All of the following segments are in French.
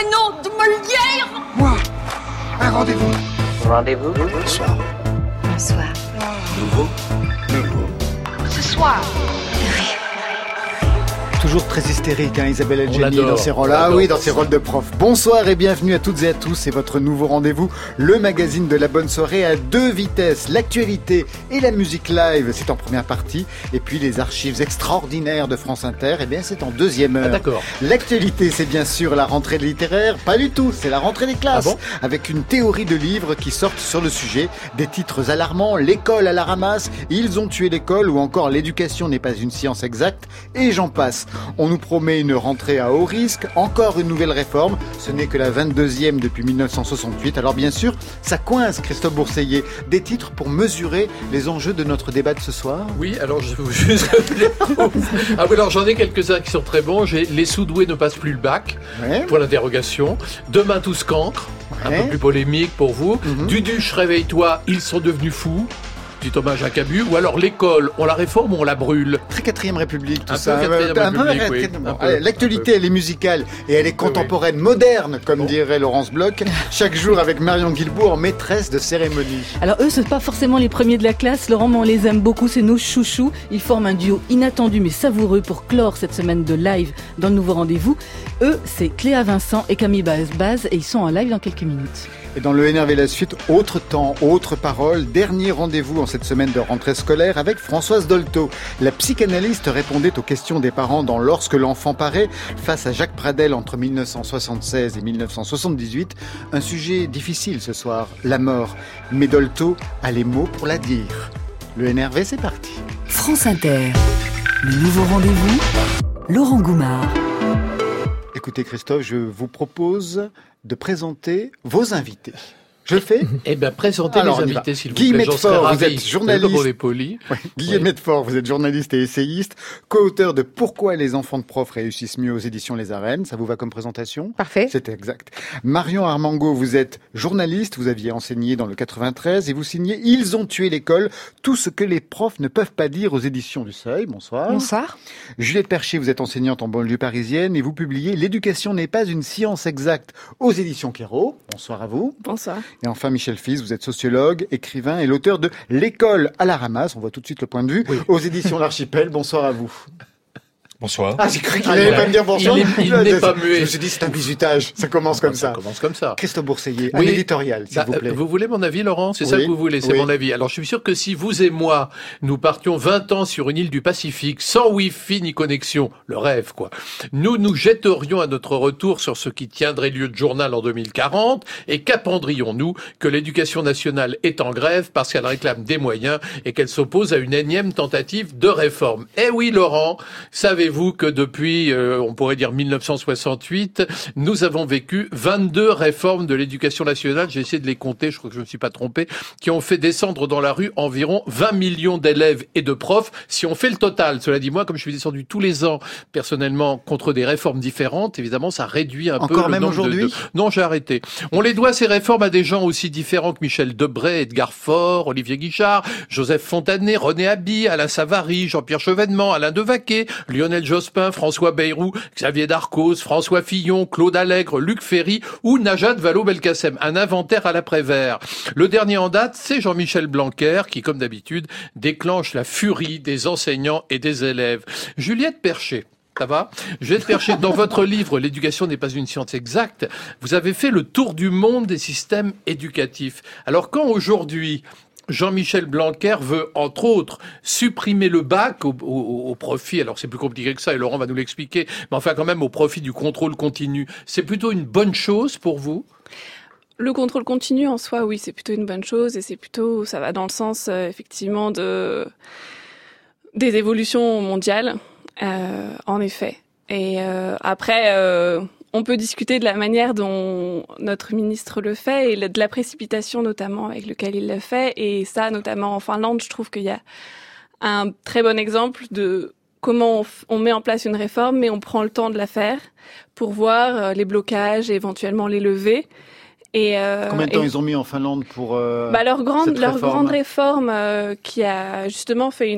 prénom de Molière. Moi, un rendez-vous. Rendez-vous. Bonsoir. Bonsoir. Nouveau. Ce soir. Toujours très hystérique, Isabelle Adjani dans ses rôles. Dans ses rôles de prof. Bonsoir et bienvenue à toutes et à tous. C'est votre nouveau rendez-vous, le magazine de la bonne soirée à deux vitesses. L'actualité et la musique live, c'est en première partie. Et puis les archives extraordinaires de France Inter, c'est en deuxième heure. D'accord. L'actualité, c'est bien sûr la rentrée littéraire. Pas du tout, c'est la rentrée des classes. Avec une théorie de livres qui sortent sur le sujet. Des titres alarmants, l'école à la ramasse, ils ont tué l'école ou encore l'éducation n'est pas une science exacte. Et j'en passe. On nous promet une rentrée à haut risque, encore une nouvelle réforme. Ce n'est que la 22e depuis 1968. Alors bien sûr, ça coince, Christophe Bourseiller. Des titres pour mesurer les enjeux de notre débat de ce soir. Oui, alors je vais vous juste alors j'en ai quelques-uns qui sont très bons. J'ai Les sous-doués ne passent plus le bac, pour l'interrogation. Demain tous cancres, un peu plus polémique pour vous. Duduche, réveille-toi, ils sont devenus fous. Petit hommage à Cabu, ou alors l'école, on la réforme ou on la brûle. Très 4ème République, tout un ça. L'actualité, elle est musicale et elle est contemporaine, moderne, comme dirait Laurence Bloch. Chaque jour avec Marion Guilbault en maîtresse de cérémonie. Alors eux, c'est pas forcément les premiers de la classe, Laurent, mais on les aime beaucoup, c'est nos chouchous. Ils forment un duo inattendu mais savoureux pour clore cette semaine de live dans le nouveau rendez-vous. Eux, c'est Cléa Vincent et Camille Baz et ils sont en live dans quelques minutes. Et dans le NRV La Suite, autre temps, autre parole, dernier rendez-vous en cette semaine de rentrée scolaire avec Françoise Dolto. La psychanalyste répondait aux questions des parents dans Lorsque l'enfant paraît, face à Jacques Pradel entre 1976 et 1978. Un sujet difficile ce soir, la mort. Mais Dolto a les mots pour la dire. Le NRV, c'est parti. France Inter, le nouveau rendez-vous, Laurent Goumard. Écoutez Christophe, je vous propose de présenter vos invités. Je le fais ? Présentez les invités, s'il vous plaît. Guy Medfort, vous êtes journaliste. Guy Medfort, vous êtes journaliste et essayiste, co-auteur de Pourquoi les enfants de profs réussissent mieux aux éditions Les Arènes. Ça vous va comme présentation ? Parfait. C'est exact. Marion Armango, vous êtes journaliste, vous aviez enseigné dans le 93 et vous signez Ils ont tué l'école, tout ce que les profs ne peuvent pas dire aux éditions du Seuil. Bonsoir. Bonsoir. Juliette Percher, vous êtes enseignante en banlieue parisienne et vous publiez L'éducation n'est pas une science exacte aux éditions Kéro. Bonsoir à vous. Bonsoir. Et enfin, Michel Fils, vous êtes sociologue, écrivain et l'auteur de L'école à la ramasse. On voit tout de suite le point de vue. Aux éditions L'Archipel. Bonsoir à vous. Bonsoir. J'ai cru qu'il n'allait pas me dire bonsoir. Il n'est pas muet. Je me suis dit, c'est un bizutage. Ça commence comme ça. Ça commence comme ça. Christophe Bourseiller, un éditorial, s'il vous plaît. Vous voulez mon avis, Laurent ? C'est ça que vous voulez, c'est mon avis. Alors, je suis sûr que si vous et moi, nous partions 20 ans sur une île du Pacifique, sans Wi-Fi ni connexion, le rêve, quoi, nous nous jetterions à notre retour sur ce qui tiendrait lieu de journal en 2040 et qu'apprendrions-nous que l'éducation nationale est en grève parce qu'elle réclame des moyens et qu'elle s'oppose à une énième tentative de réforme. Eh oui, Laurent, savez-vous que depuis on pourrait dire 1968, nous avons vécu 22 réformes de l'éducation nationale, j'ai essayé de les compter, je crois que je ne me suis pas trompé, qui ont fait descendre dans la rue environ 20 millions d'élèves et de profs, si on fait le total. Cela dit, moi, comme je suis descendu tous les ans, personnellement, contre des réformes différentes, évidemment, ça réduit un peu le même nombre aujourd'hui Non, j'ai arrêté. On les doit, ces réformes, à des gens aussi différents que Michel Debré, Edgar Faure, Olivier Guichard, Joseph Fontanet, René Haby, Alain Savary, Jean-Pierre Chevènement, Alain Devaquet, Lionel Jospin, François Bayrou, Xavier Darcos, François Fillon, Claude Allègre, Luc Ferry ou Najat Vallaud-Belkacem. Un inventaire à l'après-vert. Le dernier en date, c'est Jean-Michel Blanquer qui, comme d'habitude, déclenche la furie des enseignants et des élèves. Juliette Percher. Ça va ? Juliette Percher, dans votre livre « L'éducation n'est pas une science exacte », vous avez fait le tour du monde des systèmes éducatifs. Alors quand aujourd'hui, Jean-Michel Blanquer veut, entre autres, supprimer le bac au profit, alors c'est plus compliqué que ça et Laurent va nous l'expliquer, mais enfin quand même au profit du contrôle continu, c'est plutôt une bonne chose pour vous ? Le contrôle continu en soi, oui, c'est plutôt une bonne chose et ça va dans le sens effectivement des évolutions mondiales, en effet. Et après, on peut discuter de la manière dont notre ministre le fait et de la précipitation notamment avec laquelle il le fait. Et ça, notamment en Finlande, je trouve qu'il y a un très bon exemple de comment on met en place une réforme, mais on prend le temps de la faire pour voir les blocages et éventuellement les lever. Et combien de temps ils ont mis en Finlande pour leur grande réforme qui a justement fait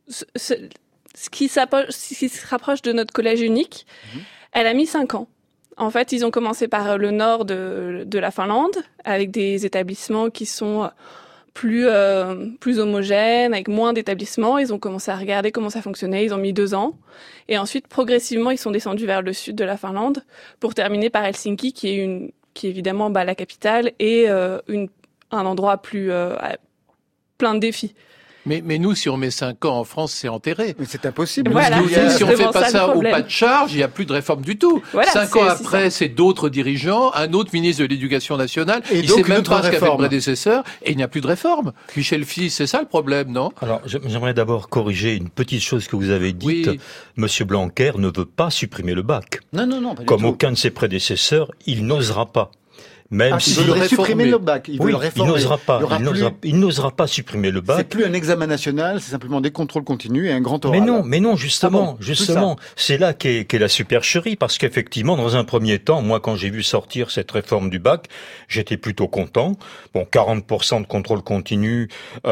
ce qui se rapproche de notre collège unique, elle a mis 5 ans En fait, ils ont commencé par le nord de la Finlande, avec des établissements qui sont plus homogènes, avec moins d'établissements. Ils ont commencé à regarder comment ça fonctionnait. Ils ont mis 2 ans. Et ensuite, progressivement, ils sont descendus vers le sud de la Finlande pour terminer par Helsinki, qui est évidemment la capitale et un endroit plus plein de défis. Mais nous, si on met 5 ans en France, c'est enterré. Mais c'est impossible. Voilà, Si on fait pas ça au pas de charge, il n'y a plus de réforme du tout. Voilà, 5 ans après, c'est d'autres dirigeants, un autre ministre de l'Éducation nationale. Et il donc, sait même pas ce qu'a fait le réforme. prédécesseur et il n'y a plus de réforme. Michel Fils, c'est ça le problème, non? Alors, j'aimerais d'abord corriger une petite chose que vous avez dite. Oui. Monsieur Blanquer ne veut pas supprimer le bac. Non, pas du Comme tout. aucun de ses prédécesseurs, il n'osera pas. Même Il si voudrait réformer. supprimer le bac. Il veut oui, le réformer. il n'osera pas. Il y aura Il n'osera pas supprimer le C'est bac. plus un examen national, c'est simplement des contrôles continus et un grand oral. Mais non, justement, Ah bon, tout c'est là qu'est la supercherie, parce qu'effectivement, dans un premier temps, moi, quand j'ai vu sortir cette réforme du bac, j'étais plutôt content. Bon, 40% de contrôle continu,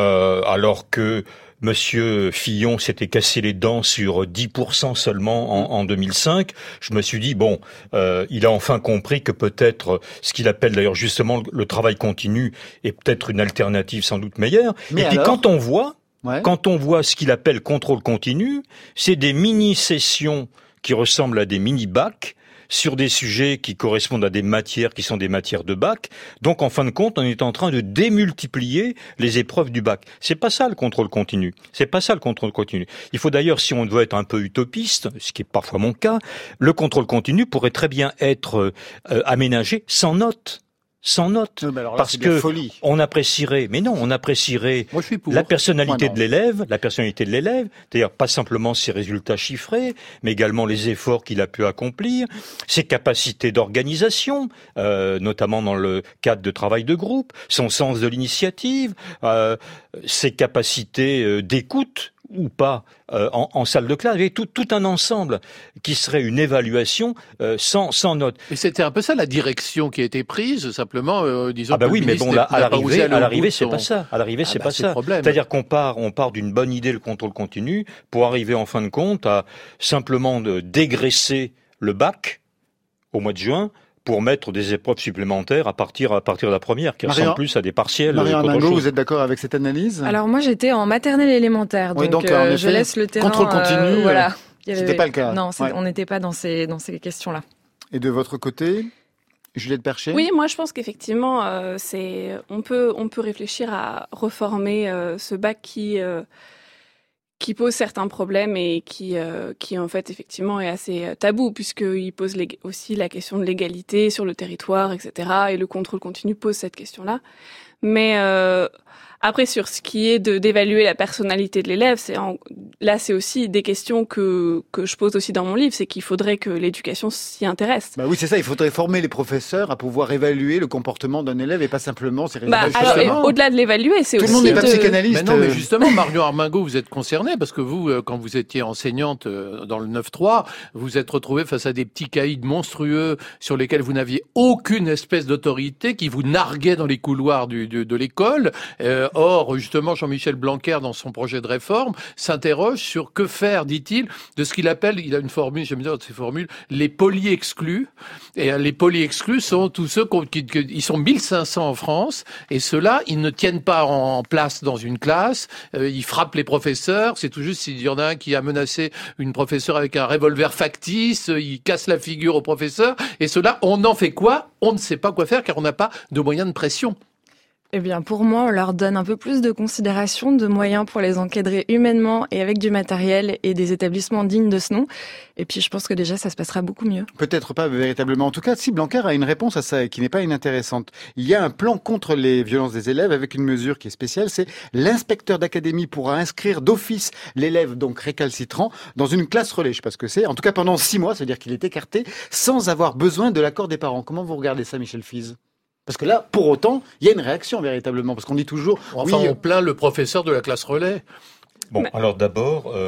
alors que Monsieur Fillon s'était cassé les dents sur 10% seulement en 2005. Je me suis dit, bon, il a enfin compris que peut-être ce qu'il appelle d'ailleurs justement le travail continu est peut-être une alternative sans doute meilleure. Mais et puis alors quand on voit Ouais. Quand on voit ce qu'il appelle contrôle continu, c'est des mini-sessions qui ressemblent à des mini-bacs sur des sujets qui correspondent à des matières qui sont des matières de bac. Donc, en fin de compte, on est en train de démultiplier les épreuves du bac. C'est pas ça le contrôle continu. C'est pas ça le contrôle continu. Il faut d'ailleurs, si on doit être un peu utopiste, ce qui est parfois mon cas, le contrôle continu pourrait très bien être aménagé sans notes. Sans note, Non, mais alors là, parce c'est de la que folie. on apprécierait Moi, je suis pour. la personnalité Moi, non. de l'élève, c'est-à-dire pas simplement ses résultats chiffrés, mais également les efforts qu'il a pu accomplir, ses capacités d'organisation, notamment dans le cadre de travail de groupe, son sens de l'initiative, ses capacités d'écoute ou pas en salle de classe, et tout un ensemble qui serait une évaluation sans note. Mais c'était un peu ça la direction qui a été prise, simplement, disons. Ah bah que oui, le mais ministre bon, là, n'a pas osé aller à au l'arrivée, bout de c'est son- pas ça. À l'arrivée, c'est bah, pas c'est le ça. problème. C'est-à-dire qu'on part d'une bonne idée, le contrôle continu, pour arriver en fin de compte à simplement de dégraisser le bac au mois de juin pour mettre des épreuves supplémentaires à partir de la première, qui ressemblent plus à des partiels Marie qu'autre Arnaud, chose. vous êtes d'accord avec cette analyse? Alors moi j'étais en maternelle élémentaire, Oui, donc, donc, en effet, je laisse le terrain. contrôle continu, voilà. Il y c'était pas le cas. Non, Ouais. on n'était pas dans ces questions-là. Et de votre côté, Juliette Perchet? Oui, moi je pense qu'effectivement, on peut réfléchir à reformer ce bac qui pose certains problèmes et qui en fait effectivement est assez tabou, puisqu'il pose aussi la question de l'égalité sur le territoire, etc. Et le contrôle continu pose cette question-là. Mais après, sur ce qui est d'évaluer la personnalité de l'élève, là c'est aussi des questions que je pose aussi dans mon livre, c'est qu'il faudrait que l'éducation s'y intéresse. Bah oui, c'est ça, il faudrait former les professeurs à pouvoir évaluer le comportement d'un élève et pas simplement ses résultats. Alors, Justement. au-delà de l'évaluer, c'est Tout aussi le monde n'est pas de... psychanalyste. Mais non, mais justement, Marion Armingaud, vous êtes concernée parce que vous, quand vous étiez enseignante dans le 9-3, vous êtes retrouvée face à des petits caïds monstrueux sur lesquels vous n'aviez aucune espèce d'autorité, qui vous narguaient dans les couloirs de l'école. Or, justement, Jean-Michel Blanquer, dans son projet de réforme, s'interroge sur que faire, dit-il, de ce qu'il appelle, il a une formule, j'aime bien ces formules, les poly-exclus. Et les poly-exclus sont tous ceux ils sont 1500 en France, et ceux-là, ils ne tiennent pas en place dans une classe, ils frappent les professeurs, c'est tout juste s'il y en a un qui a menacé une professeure avec un revolver factice, il casse la figure au professeur, et ceux-là, on en fait quoi? On ne sait pas quoi faire, car on n'a pas de moyens de pression. Eh bien, pour moi, on leur donne un peu plus de considération, de moyens pour les encadrer humainement et avec du matériel et des établissements dignes de ce nom. Et puis, je pense que déjà, ça se passera beaucoup mieux. Peut-être pas véritablement. En tout cas, si Blanquer a une réponse à ça et qui n'est pas inintéressante. Il y a un plan contre les violences des élèves avec une mesure qui est spéciale, c'est l'inspecteur d'académie pourra inscrire d'office l'élève donc récalcitrant dans une classe relais. Je sais pas ce que c'est. En tout cas, pendant 6 mois, c'est-à-dire qu'il est écarté sans avoir besoin de l'accord des parents. Comment vous regardez ça, Michel Fize? Parce que là, pour autant, il y a une réaction véritablement, parce qu'on dit toujours... Enfin, oui, on plaint le professeur de la classe relais. Bon, alors d'abord,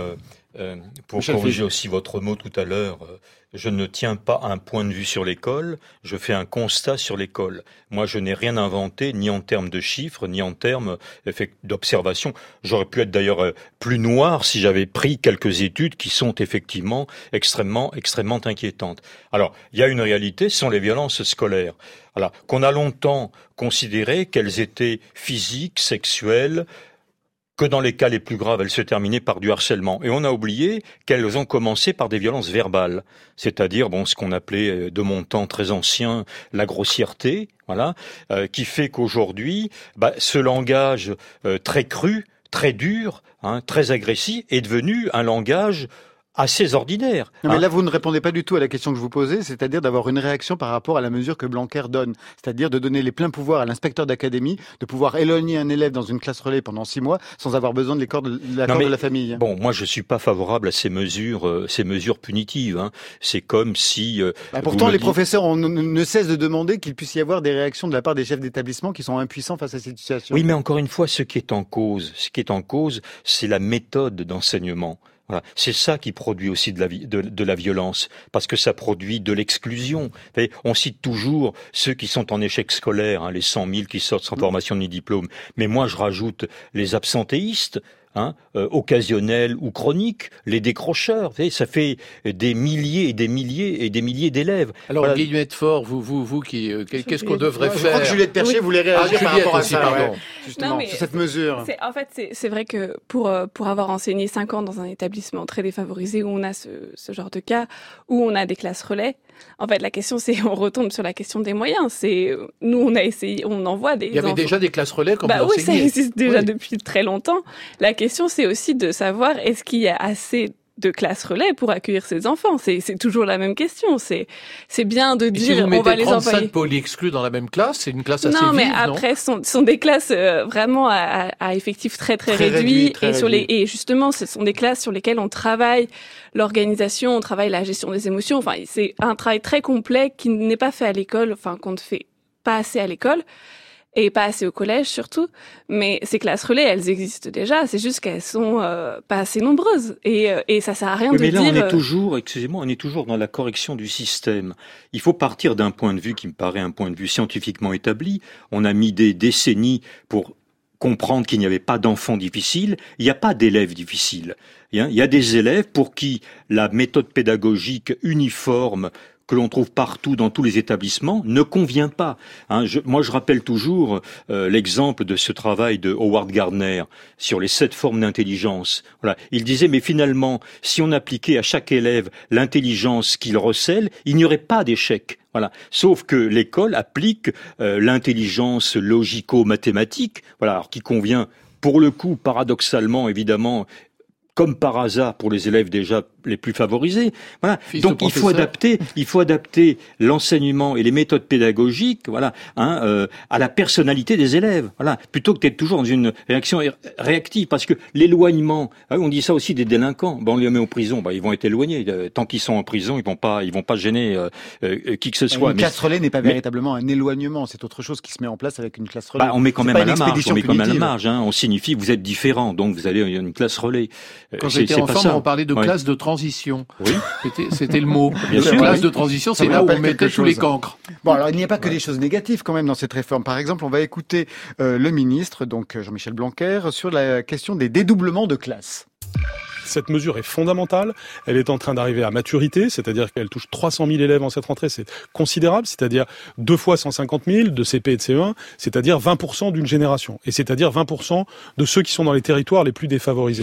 Pour corriger aussi votre mot tout à l'heure, je ne tiens pas un point de vue sur l'école, je fais un constat sur l'école. Moi, je n'ai rien inventé, ni en termes de chiffres, ni en termes d'observation. J'aurais pu être d'ailleurs plus noir si j'avais pris quelques études qui sont effectivement extrêmement inquiétantes. Alors, il y a une réalité, ce sont les violences scolaires. Alors, qu'on a longtemps considéré qu'elles étaient physiques, sexuelles, que dans les cas les plus graves, elles se terminaient par du harcèlement. Et on a oublié qu'elles ont commencé par des violences verbales, c'est-à-dire ce qu'on appelait de mon temps très ancien la grossièreté, voilà, qui fait qu'aujourd'hui, ce langage très cru, très dur, très agressif, est devenu un langage assez ordinaire. Non, mais là, vous ne répondez pas du tout à la question que je vous posais, c'est-à-dire d'avoir une réaction par rapport à la mesure que Blanquer donne, c'est-à-dire de donner les pleins pouvoirs à l'inspecteur d'académie, de pouvoir éloigner un élève dans une classe relais pendant 6 mois sans avoir besoin de l'accord de la famille. Bon, moi, je suis pas favorable à ces mesures punitives. C'est comme si... pourtant, les professeurs ne cessent de demander qu'il puisse y avoir des réactions de la part des chefs d'établissement qui sont impuissants face à cette situation. Oui, mais encore une fois, ce qui est en cause, c'est la méthode d'enseignement. Voilà. C'est ça qui produit aussi de la violence, parce que ça produit de l'exclusion. On cite toujours ceux qui sont en échec scolaire, les 100 000 qui sortent sans formation ni diplôme. Mais moi, je rajoute les absentéistes, occasionnels ou chroniques, les décrocheurs. Ça fait des milliers et des milliers et des milliers d'élèves. Alors, voilà. Guillemette Fort, vous qu'est-ce qu'on devrait faire? Je crois que Juliette Percher voulait réagir par rapport à ça, pardon. Justement, sur cette mesure. En fait, c'est vrai que pour avoir enseigné 5 ans dans un établissement très défavorisé où on a ce genre de cas, où on a des classes relais, en fait, la question, on retombe sur la question des moyens. Nous, on a essayé, on envoie des. Il y avait déjà des classes relais quand vous enseignez. Oui, ça existe déjà depuis très longtemps. La question, c'est aussi de savoir est-ce qu'il y a assez de classes relais pour accueillir ces enfants. C'est toujours la même question. C'est bien de dire si on va les envoyer. 35 poly-exclus dans la même classe, c'est une classe assez vive, non? Mais après, sont des classes vraiment à effectifs très réduits et justement, ce sont des classes sur lesquelles on travaille l'organisation, on travaille la gestion des émotions. Enfin, c'est un travail très complet qui n'est pas fait à l'école, qu'on ne fait pas assez à l'école. Et pas assez au collège surtout, mais ces classes relais, elles existent déjà, c'est juste qu'elles sont pas assez nombreuses, et ça sert à rien de dire... Mais là, on est toujours dans la correction du système. Il faut partir d'un point de vue qui me paraît un point de vue scientifiquement établi. On a mis des décennies pour comprendre qu'il n'y avait pas d'enfants difficiles, il n'y a pas d'élèves difficiles. Il y a des élèves pour qui la méthode pédagogique uniforme que l'on trouve partout dans tous les établissements ne convient pas. Moi, je rappelle toujours l'exemple de ce travail de Howard Gardner sur les 7 formes d'intelligence. Voilà. Il disait, mais finalement, si on appliquait à chaque élève l'intelligence qu'il recèle, il n'y aurait pas d'échec. Voilà. Sauf que l'école applique l'intelligence logico-mathématique, alors qui convient, pour le coup, paradoxalement, évidemment, comme par hasard pour les élèves déjà les plus favorisés. Voilà. Donc il faut adapter l'enseignement et les méthodes pédagogiques, à la personnalité des élèves. Voilà, plutôt que d'être toujours dans une réaction réactive, parce que l'éloignement, on dit ça aussi des délinquants. On les met en prison, ils vont être éloignés. Tant qu'ils sont en prison, ils vont pas gêner qui que ce soit. Une classe relais n'est pas véritablement un éloignement, c'est autre chose qui se met en place avec une classe relais. On met quand même à la marge. On signifie vous êtes différent, donc vous allez une classe relais. Quand j'étais enfant, on parlait de classe de transition. Oui. C'était le mot. Bien sûr, classe de transition, c'est là où on mettait tous les cancres. Bon, alors il n'y a pas que des choses négatives quand même dans cette réforme. Par exemple, on va écouter le ministre, donc Jean-Michel Blanquer, sur la question des dédoublements de classe. Cette mesure est fondamentale, elle est en train d'arriver à maturité, c'est-à-dire qu'elle touche 300 000 élèves en cette rentrée, c'est considérable, c'est-à-dire 2 fois 150 000 de CP et de CE1, c'est-à-dire 20% d'une génération, et c'est-à-dire 20% de ceux qui sont dans les territoires les plus défavorisés.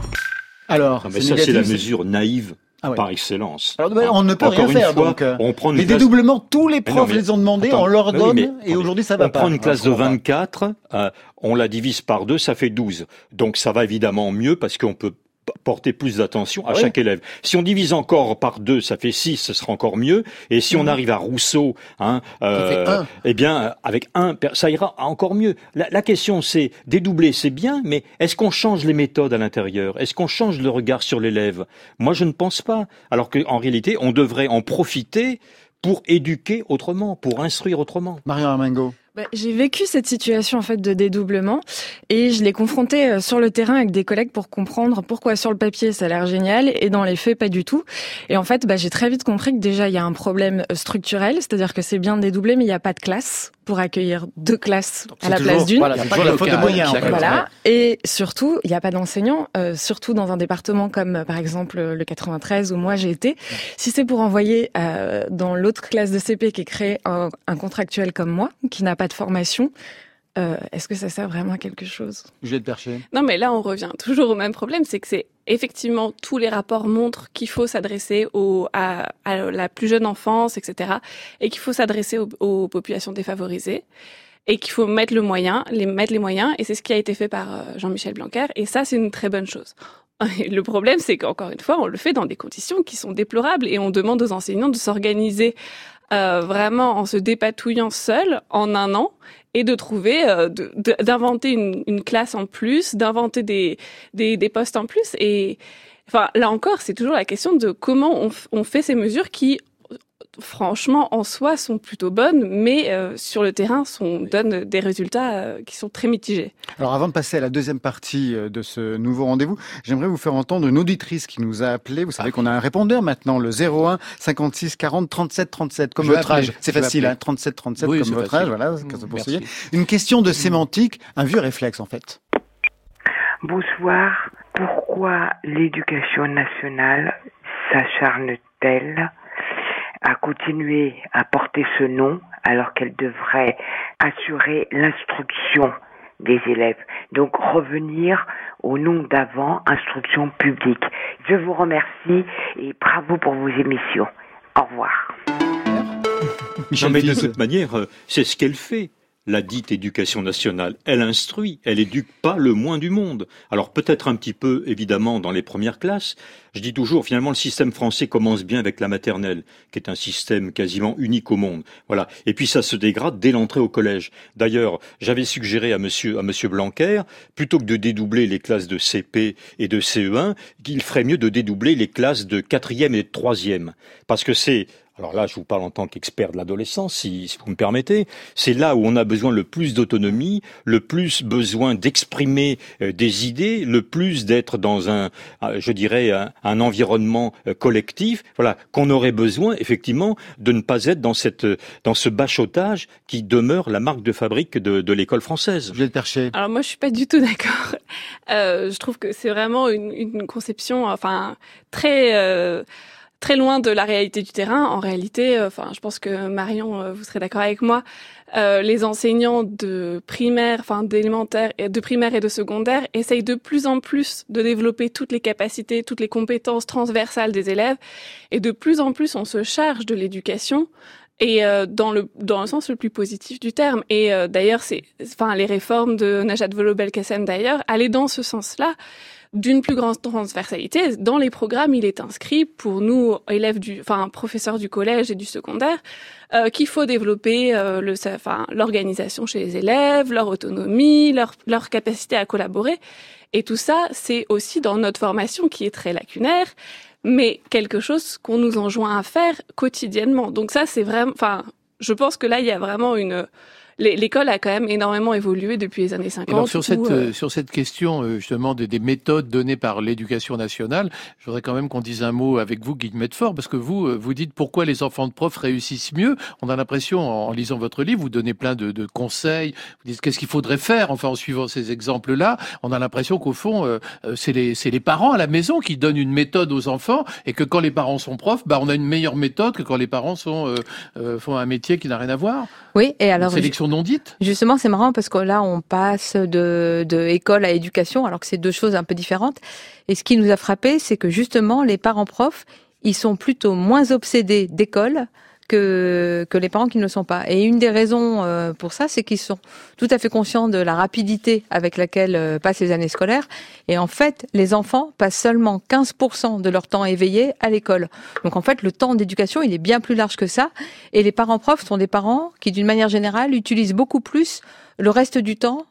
Alors, c'est la mesure naïve. Par excellence. Alors, on ne peut rien faire, donc. Les dédoublements, tous les profs les ont demandés, on leur donne, et aujourd'hui ça va pas. On prend une classe de 24, on la divise par 2, ça fait 12. Donc ça va évidemment mieux parce qu'on peut porter plus d'attention à chaque élève. Si on divise encore par 2, ça fait 6, ce sera encore mieux. Et si on arrive à Rousseau, eh bien, avec 1, ça ira encore mieux. La question, c'est dédoubler, c'est bien, mais est-ce qu'on change les méthodes à l'intérieur? Est-ce qu'on change le regard sur l'élève? Moi, je ne pense pas. Alors qu'en réalité, on devrait en profiter pour éduquer autrement, pour instruire autrement. Marion Armengaud. J'ai vécu cette situation en fait de dédoublement et je l'ai confrontée sur le terrain avec des collègues pour comprendre pourquoi sur le papier ça a l'air génial et dans les faits pas du tout. Et en fait, j'ai très vite compris que déjà il y a un problème structurel, c'est-à-dire que c'est bien de dédoubler mais il n'y a pas de classe pour accueillir 2 classes à la place d'une. Voilà, c'est toujours la faute de moyens. Voilà. Et surtout, il n'y a pas d'enseignants, surtout dans un département comme par exemple le 93 où moi j'ai été. Si c'est pour envoyer dans l'autre classe de CP qui est créée un contractuel comme moi, qui n'a pas de formation, est-ce que ça sert vraiment à quelque chose? Juliette Perchet. Non, mais là, on revient toujours au même problème, c'est que c'est effectivement, tous les rapports montrent qu'il faut s'adresser à la plus jeune enfance, etc., et qu'il faut s'adresser aux populations défavorisées, et qu'il faut mettre les moyens, et c'est ce qui a été fait par Jean-Michel Blanquer, et ça, c'est une très bonne chose. Le problème, c'est qu'encore une fois, on le fait dans des conditions qui sont déplorables, et on demande aux enseignants de s'organiser vraiment en se dépatouillant seuls en un an, et de trouver, d'inventer une classe en plus, d'inventer des postes en plus. Et enfin, là encore, c'est toujours la question de comment on fait ces mesures qui, franchement, en soi, sont plutôt bonnes, mais sur le terrain, donnent des résultats qui sont très mitigés. Alors, avant de passer à la deuxième partie de ce nouveau rendez-vous, j'aimerais vous faire entendre une auditrice qui nous a appelé. Vous savez qu'on a un répondeur maintenant, le 01 56 40 37 37, comme votre âge. C'est facile, hein, 37 37 comme votre âge, voilà. Une question de sémantique, un vieux réflexe en fait. Bonsoir. Pourquoi l'éducation nationale s'acharne-t-elle à continuer à porter ce nom alors qu'elle devrait assurer l'instruction des élèves? Donc revenir au nom d'avant, instruction publique. Je vous remercie et bravo pour vos émissions. Au revoir. Non, mais de toute manière, c'est ce qu'elle fait. La dite éducation nationale, elle instruit, elle éduque pas le moins du monde. Alors peut-être un petit peu, évidemment, dans les premières classes. Je dis toujours, finalement, le système français commence bien avec la maternelle, qui est un système quasiment unique au monde. Voilà. Et puis ça se dégrade dès l'entrée au collège. D'ailleurs, j'avais suggéré à monsieur Blanquer, plutôt que de dédoubler les classes de CP et de CE1, qu'il ferait mieux de dédoubler les classes de 4e et de 3e. Parce que c'est... Alors là, je vous parle en tant qu'expert de l'adolescence, si vous me permettez. C'est là où on a besoin le plus d'autonomie, le plus besoin d'exprimer des idées, le plus d'être dans un environnement collectif. Voilà, qu'on aurait besoin effectivement de ne pas être dans ce bachotage qui demeure la marque de fabrique de l'école française. Juliette Perchet. Alors moi, je suis pas du tout d'accord. Je trouve que c'est vraiment une conception, très loin de la réalité du terrain. En réalité, je pense que Marion, vous serez d'accord avec moi, les enseignants de primaire, d'élémentaire, de primaire et de secondaire essayent de plus en plus de développer toutes les capacités, toutes les compétences transversales des élèves, et de plus en plus on se charge de l'éducation. Et dans le sens le plus positif du terme. Et d'ailleurs, les réformes de Najat Vallaud-Belkacem d'ailleurs allaient dans ce sens-là, d'une plus grande transversalité. Dans les programmes, il est inscrit pour nous élèves professeurs du collège et du secondaire qu'il faut développer l'organisation chez les élèves, leur autonomie, leur capacité à collaborer. Et tout ça, c'est aussi dans notre formation qui est très lacunaire, mais quelque chose qu'on nous enjoint à faire quotidiennement. Donc ça, c'est vraiment... je pense que là, il y a vraiment l'école a quand même énormément évolué depuis les années 50. Et alors sur cette question justement des méthodes données par l'éducation nationale, je voudrais quand même qu'on dise un mot avec vous, Guy de Medfort, parce que vous dites pourquoi les enfants de profs réussissent mieux. On a l'impression, en lisant votre livre, vous donnez plein de conseils, vous dites qu'est-ce qu'il faudrait faire, en suivant ces exemples-là. On a l'impression qu'au fond, c'est les parents à la maison qui donnent une méthode aux enfants, et que quand les parents sont profs, on a une meilleure méthode que quand les parents font un métier qui n'a rien à voir. Oui, et alors... Sélection non dite. Justement, c'est marrant parce que là, on passe de école à éducation, alors que c'est deux choses un peu différentes. Et ce qui nous a frappé, c'est que justement, les parents profs, ils sont plutôt moins obsédés d'école que les parents qui ne le sont pas. Et une des raisons pour ça, c'est qu'ils sont tout à fait conscients de la rapidité avec laquelle passent les années scolaires. Et en fait, les enfants passent seulement 15% de leur temps éveillé à l'école. Donc en fait, le temps d'éducation, il est bien plus large que ça. Et les parents profs sont des parents qui, d'une manière générale, utilisent beaucoup plus le reste du temps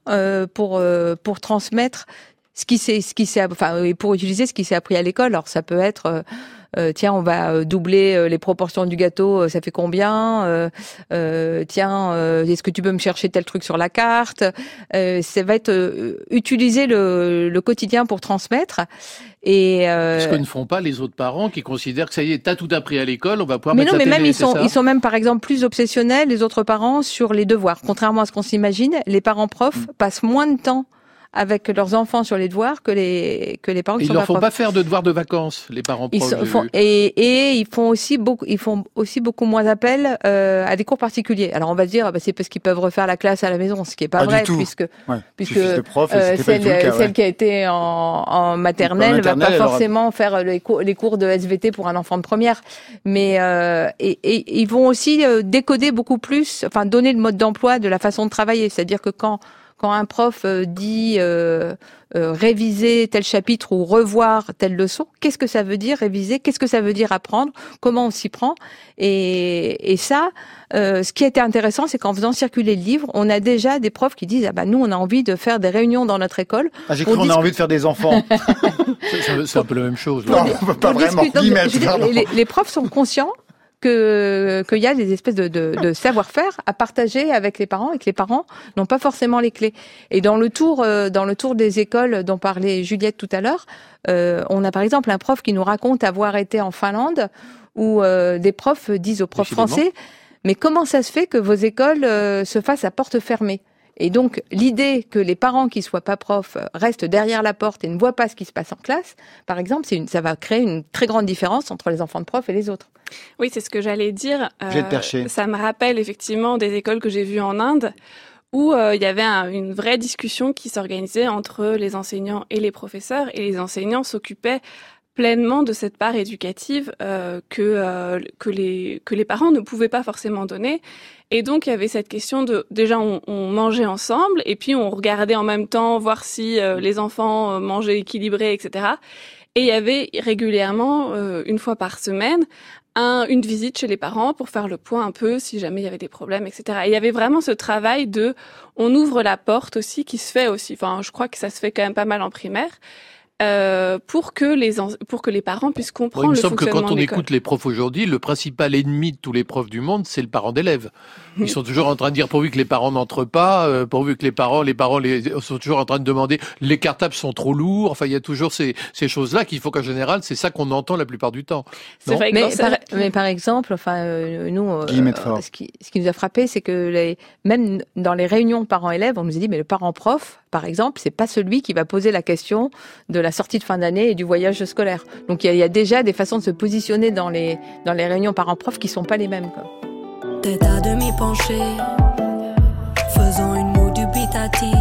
pour transmettre pour utiliser ce qui s'est appris à l'école. Alors ça peut être tiens, on va doubler les proportions du gâteau, ça fait combien? Tiens, est-ce que tu peux me chercher tel truc sur la carte? Ça va être utiliser le quotidien pour transmettre. Et ce que ne font pas les autres parents qui considèrent que ça y est, t'as tout appris à l'école, on va pouvoir mettre la télé. Mais non, mais ils sont même, par exemple, plus obsessionnels, les autres parents, sur les devoirs. Contrairement à ce qu'on s'imagine, les parents profs passent moins de temps avec leurs enfants sur les devoirs que les parents qui sont pas profs. Ils leur font pas faire de devoirs de vacances, les parents profs. Ils font aussi beaucoup moins appel à des cours particuliers. Alors on va se dire, c'est parce qu'ils peuvent refaire la classe à la maison, ce qui est pas vrai, puisque celle qui a été en maternelle va pas forcément faire les cours de SVT pour un enfant de première. Mais et ils vont aussi décoder beaucoup plus, enfin donner le mode d'emploi de la façon de travailler. C'est-à-dire que quand un prof dit réviser tel chapitre ou revoir telle leçon, qu'est-ce que ça veut dire réviser? Qu'est-ce que ça veut dire apprendre? Comment on s'y prend? Et ça, ce qui était intéressant, c'est qu'en faisant circuler le livre, on a déjà des profs qui disent nous, on a envie de faire des réunions dans notre école. J'ai cru qu'on a envie de faire des enfants. C'est un peu la même chose. Non, pas vraiment. Les profs sont conscients qu'il y a des espèces de savoir-faire à partager avec les parents et que les parents n'ont pas forcément les clés. Et dans le tour des écoles dont parlait Juliette tout à l'heure, on a par exemple un prof qui nous raconte avoir été en Finlande où des profs disent aux profs français « Mais comment ça se fait que vos écoles se fassent à porte fermée ?» Et donc, l'idée que les parents qui soient pas profs restent derrière la porte et ne voient pas ce qui se passe en classe, par exemple, ça va créer une très grande différence entre les enfants de profs et les autres. Oui, c'est ce que j'allais dire. Ça me rappelle effectivement des écoles que j'ai vues en Inde où il y avait une vraie discussion qui s'organisait entre les enseignants et les professeurs, et les enseignants s'occupaient pleinement de cette part éducative que les parents ne pouvaient pas forcément donner. Et donc, il y avait cette question de, déjà, on mangeait ensemble, et puis on regardait en même temps, voir si les enfants mangeaient équilibré, etc. Et il y avait régulièrement, une fois par semaine, une visite chez les parents pour faire le point un peu, si jamais il y avait des problèmes, etc. Et il y avait vraiment ce travail on ouvre la porte aussi, qui se fait aussi, enfin, je crois que ça se fait quand même pas mal en primaire, pour que les parents puissent comprendre le fonctionnement de l'école. Il me semble que quand on écoute les profs aujourd'hui, le principal ennemi de tous les profs du monde, c'est le parent d'élève. Ils sont toujours en train de dire, pourvu que les parents n'entrent pas, pourvu que les parents sont toujours en train de demander, les cartables sont trop lourds. Enfin, il y a toujours ces choses-là qu'il faut qu'en général, c'est ça qu'on entend la plupart du temps. C'est vrai que mais par exemple, nous, ce qui nous a frappé, c'est que même dans les réunions parents-élèves, on nous a dit, mais le parent-prof, par exemple, c'est pas celui qui va poser la question de la sortie de fin d'année et du voyage scolaire. Donc il y a déjà des façons de se positionner dans les réunions parents-prof qui sont pas les mêmes, quoi. Tête à demi penchée, faisant une moue dubitative,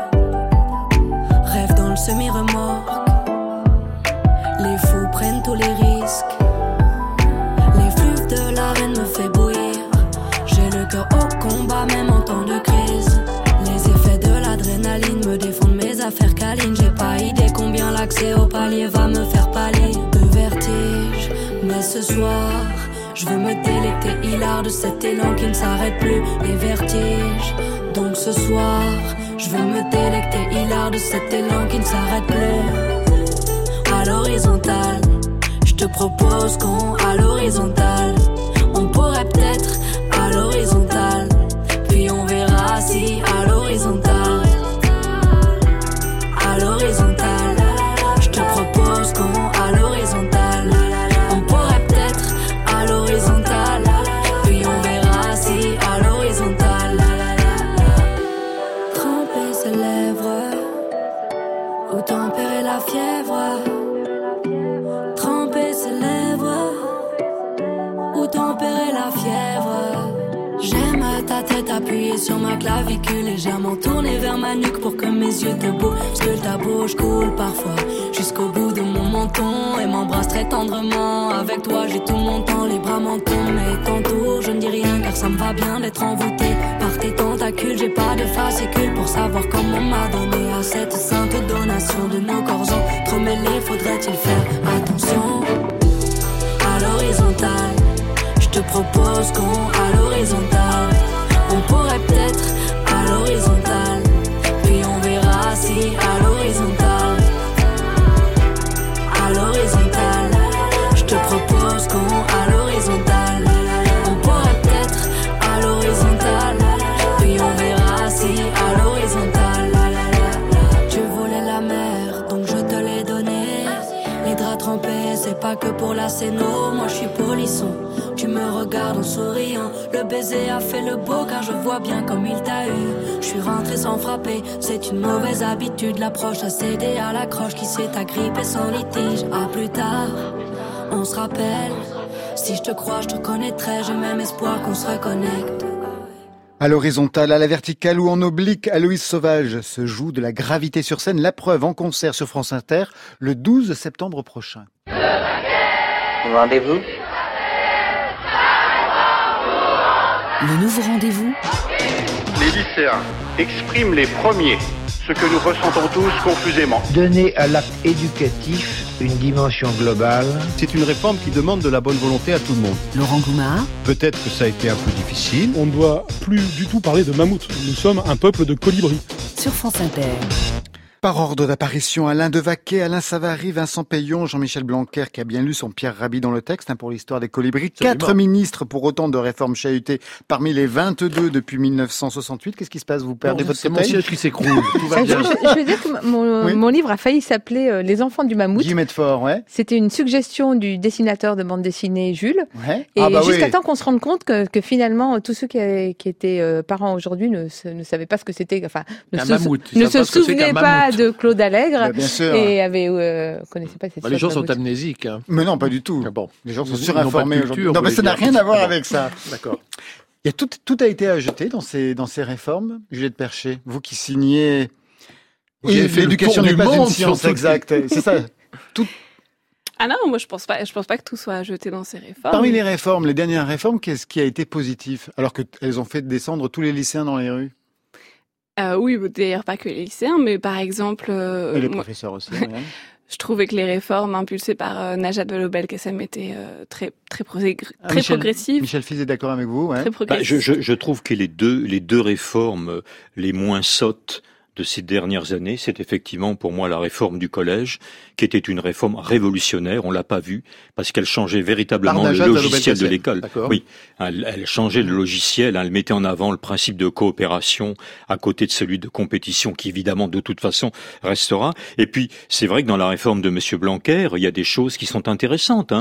rêve dans le semi-remorque, les fous prennent tous les risques, l'effluve de l'arène me fait bouillir, j'ai le cœur au combat même en temps de crise, les effets de l'adrénaline me défendent mes affaires câlines, j'ai pas idée combien l'accès au palier va me faire pâlir de vertige, mais ce soir je veux me délecter hilar de cet élan qui ne s'arrête plus, les vertiges. Donc ce soir, je veux me délecter hilar de cet élan qui ne s'arrête plus. À l'horizontale, je te propose qu'on à l'horizontale. On pourrait peut-être à l'horizontale, puis on verra si à l'horizontale. À l'horizontale, je te propose qu'on à l'horizontale. On pourrait peut-être à l'horizontale, puis on verra si à l'horizontale. Tremper ses lèvres, ou tempérer la fièvre. Tremper ses lèvres, ou tempérer la fièvre. J'aime ta tête appuyée sur ma clavicule, légèrement tournée vers ma nuque pour que mes yeux te bougent. Que ta bouche coule parfois jusqu'au bout de mon menton et m'embrasse très tendrement. Avec toi j'ai tout mon temps, les bras m'en tombent, mais tantôt je ne dis rien car ça me va bien d'être envoûté par tes tentacules. J'ai pas de fascicule pour savoir comment on m'a donné à cette sainte donation de nos corps entremêlés. Faudrait-il faire attention? À l'horizontale, je te propose qu'on à l'horizontale. On pourrait peut-être à l'horizontale, puis on verra si à l'horizontale. À l'horizontale, je te propose c'est nous, moi je suis polisson. Tu me regardes en souriant, le baiser a fait le beau car je vois bien comme il t'a eu. Je suis rentré sans frapper, c'est une mauvaise habitude. L'approche a cédé à l'accroche qui s'est agrippée sans litige. À plus tard, on se rappelle. Si je te crois, je te connaîtrai, j'ai même espoir qu'on se reconnecte. À l'horizontale, à la verticale ou en oblique, Aloïs Sauvage se joue de la gravité sur scène. La preuve en concert sur France Inter le 12 septembre prochain. Rendez-vous. Le nouveau rendez-vous. Les lycéens expriment les premiers ce que nous ressentons tous confusément. Donner à l'acte éducatif une dimension globale. C'est une réforme qui demande de la bonne volonté à tout le monde. Laurent Goumard. Peut-être que ça a été un peu difficile. On ne doit plus du tout parler de mammouth. Nous sommes un peuple de colibris. Sur France Inter. Par ordre d'apparition, Alain Devaquet, Alain Savary, Vincent Payon, Jean-Michel Blanquer, qui a bien lu son Pierre Rabhi dans le texte, pour l'histoire des colibris. 4 ministres pour autant de réformes chahutées parmi les 22 depuis 1968. Qu'est-ce qui se passe? Vous perdez votre bouteille? C'est mon siège qui s'écroule. Tout va bien. Je veux dire que mon livre a failli s'appeler Les enfants du mammouth. Guy Medfort, ouais. C'était une suggestion du dessinateur de bande dessinée Jules. Ouais. Et jusqu'à temps qu'on se rende compte que finalement, tous ceux qui étaient parents aujourd'hui ne savaient pas ce que c'était, enfin, ne se souvenaient pas de Claude Allègre, bien sûr. Et connaissaient pas cette les gens sont amnésiques. Hein. Mais non, pas du tout. Bon. Les gens sont surinformés aujourd'hui. Non, mais ça n'a rien à voir avec ça. D'accord. Tout a été ajouté dans ces réformes, Juliette Perchet. Vous qui signez... L'éducation n'est pas une science exacte. C'est ça. Tout... Ah non, moi je pense pas que tout soit ajouté dans ces réformes. Parmi les réformes, les dernières réformes, qu'est-ce qui a été positif alors qu'elles ont fait descendre tous les lycéens dans les rues? Oui, d'ailleurs pas que les lycéens, mais par exemple... Et les professeurs aussi. Je trouvais que les réformes impulsées par Najat Vallaud-Belkacem étaient très progressives. Michel Fize est d'accord avec vous, ouais. Très progressives. Je trouve que les deux réformes les moins sottes de ces dernières années, c'est effectivement pour moi la réforme du collège, qui était une réforme révolutionnaire, on l'a pas vu, parce qu'elle changeait véritablement le logiciel de l'école. Oui, elle changeait le logiciel, elle mettait en avant le principe de coopération à côté de celui de compétition qui évidemment de toute façon restera. Et puis c'est vrai que dans la réforme de Monsieur Blanquer, il y a des choses qui sont intéressantes.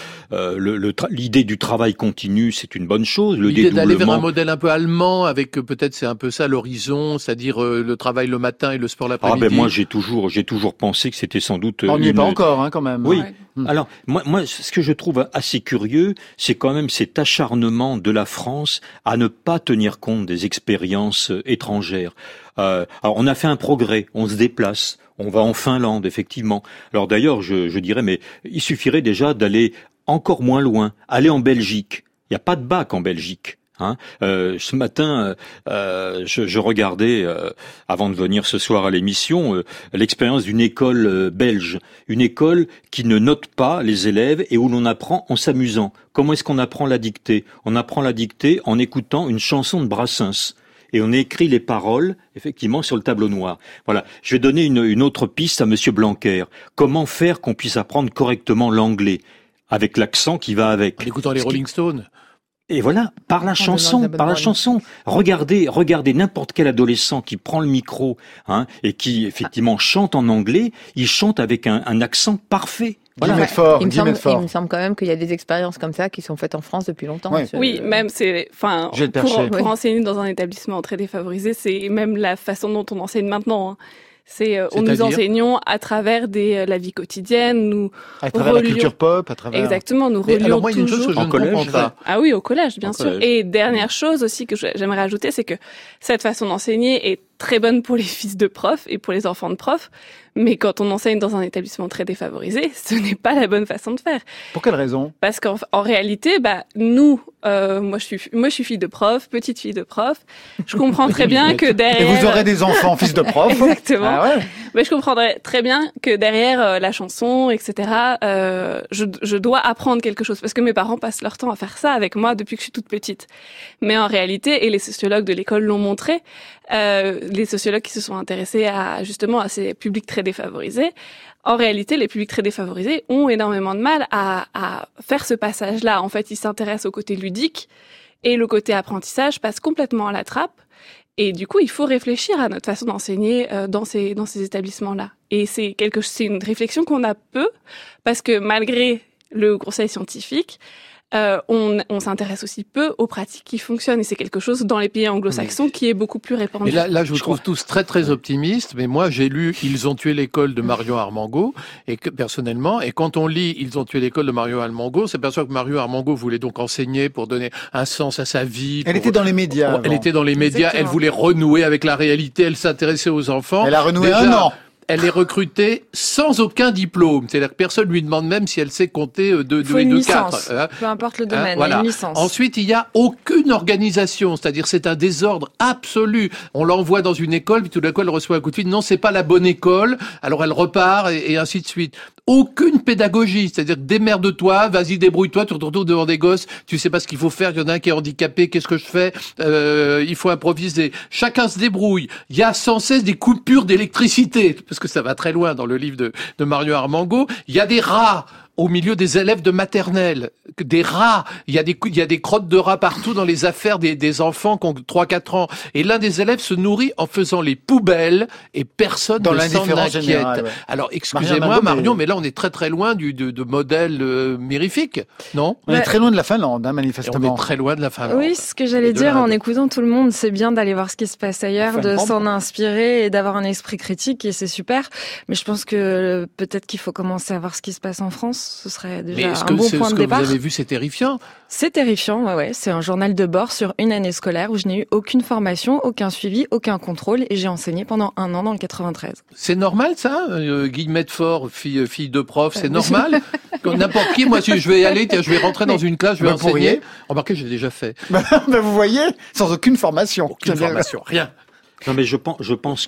L'idée du travail continu, c'est une bonne chose. L'idée d'aller vers un modèle un peu allemand, avec peut-être c'est un peu ça l'horizon, c'est-à-dire le travail le matin et le sport l'après-midi. Moi j'ai toujours pensé que c'était sans doute... On n'y est pas encore, quand même. Oui. Ouais. Alors, moi, ce que je trouve assez curieux, c'est quand même cet acharnement de la France à ne pas tenir compte des expériences étrangères. Alors, on a fait un progrès, on se déplace, on va en Finlande, effectivement. Alors d'ailleurs, je dirais, mais il suffirait déjà d'aller encore moins loin, aller en Belgique. Il n'y a pas de bac en Belgique. Ce matin, je regardais, avant de venir ce soir à l'émission, l'expérience d'une école belge. Une école qui ne note pas les élèves et où l'on apprend en s'amusant. Comment est-ce qu'on apprend la dictée? On apprend la dictée en écoutant une chanson de Brassens. Et on écrit les paroles, effectivement, sur le tableau noir. Voilà. Je vais donner une autre piste à Monsieur Blanquer. Comment faire qu'on puisse apprendre correctement l'anglais? Avec l'accent qui va avec. En écoutant les Rolling Stones. Et voilà, par la chanson. Regardez n'importe quel adolescent qui prend le micro, et qui effectivement chante en anglais, il chante avec un accent parfait. Voilà. Il me semble quand même qu'il y a des expériences comme ça qui sont faites en France depuis longtemps. Ouais. Oui, même pour enseigner dans un établissement très défavorisé, c'est même la façon dont on enseigne maintenant. Nous enseignons à travers la vie quotidienne, à travers la culture pop, à travers... Exactement, nous relions alors moi, il y a une chose que je ne comprends pas. Ah oui, au collège, bien sûr. Et dernière chose aussi que j'aimerais ajouter, c'est que cette façon d'enseigner est très bonne pour les fils de profs et pour les enfants de profs, mais quand on enseigne dans un établissement très défavorisé, ce n'est pas la bonne façon de faire. Pour quelle raison? Parce qu'en réalité, nous, moi je suis fille de prof, petite fille de prof. Je comprends très bien que derrière... Et vous aurez des enfants fils de prof. Exactement. Ah ouais. Mais je comprendrais très bien que derrière la chanson, etc., je dois apprendre quelque chose parce que mes parents passent leur temps à faire ça avec moi depuis que je suis toute petite. Mais en réalité, et les sociologues de l'école l'ont montré, les sociologues qui se sont intéressés à ces publics très défavorisés, en réalité, les publics très défavorisés ont énormément de mal à faire ce passage-là. En fait, ils s'intéressent au côté ludique et le côté apprentissage passe complètement à la trappe. Et du coup, il faut réfléchir à notre façon d'enseigner dans ces établissements-là. Et c'est une réflexion qu'on a peu, parce que malgré le conseil scientifique. On s'intéresse aussi peu aux pratiques qui fonctionnent et c'est quelque chose dans les pays anglo-saxons qui est beaucoup plus répandu. Et là, je vous trouve tous très très optimistes, mais moi j'ai lu Ils ont tué l'école de Marion Armango et que personnellement, et quand on lit Ils ont tué l'école de Marion Armango, c'est parce que Marion Armango voulait donc enseigner pour donner un sens à sa vie. Elle était dans les médias. Elle était dans les médias. Exactement. Elle voulait renouer avec la réalité. Elle s'intéressait aux enfants. Elle a renoué un an. Elle est recrutée sans aucun diplôme. C'est-à-dire que personne lui demande même si elle sait compter de 2 et de 4. Peu importe le domaine, voilà. une licence. Ensuite, il n'y a aucune organisation. C'est-à-dire c'est un désordre absolu. On l'envoie dans une école, puis tout d'un coup, elle reçoit un coup de fil. Non, c'est pas la bonne école. Alors elle repart et ainsi de suite. Aucune pédagogie. C'est-à-dire démerde-toi, vas-y, débrouille-toi, tu te retrouves devant des gosses, tu sais pas ce qu'il faut faire, il y en a un qui est handicapé, qu'est-ce que je fais? Il faut improviser. Chacun se débrouille. Il y a sans cesse des coupures d'électricité, parce que ça va très loin dans le livre de Marion Armango. Il y a des rats au milieu des élèves de maternelle, des rats, il y a des crottes de rats partout dans les affaires des enfants qui ont 3-4 ans. Et l'un des élèves se nourrit en faisant les poubelles et personne ne s'en inquiète. Générale, ouais. Alors, excusez-moi Marion, mais là on est très très loin de modèle mirifique, non? On est très loin de la Finlande, manifestement. On est très loin de la Finlande. Oui, ce que j'allais dire en écoutant tout le monde, c'est bien d'aller voir ce qui se passe ailleurs, de s'en inspirer et d'avoir un esprit critique, et c'est super. Mais je pense que peut-être qu'il faut commencer à voir ce qui se passe en France. Ce serait déjà un bon point de départ. Vous avez vu, c'est terrifiant. C'est terrifiant, ouais. C'est un journal de bord sur une année scolaire où je n'ai eu aucune formation, aucun suivi, aucun contrôle, et j'ai enseigné pendant 1 an dans le 93. C'est normal, ça, Guillemette Fort, fille de prof, c'est normal. N'importe qui, moi, si je vais y aller, tiens, je vais rentrer dans une classe, je vais enseigner. Remarquez, j'ai déjà fait. Vous voyez, sans aucune formation. Aucune formation, rien. Non, mais je pense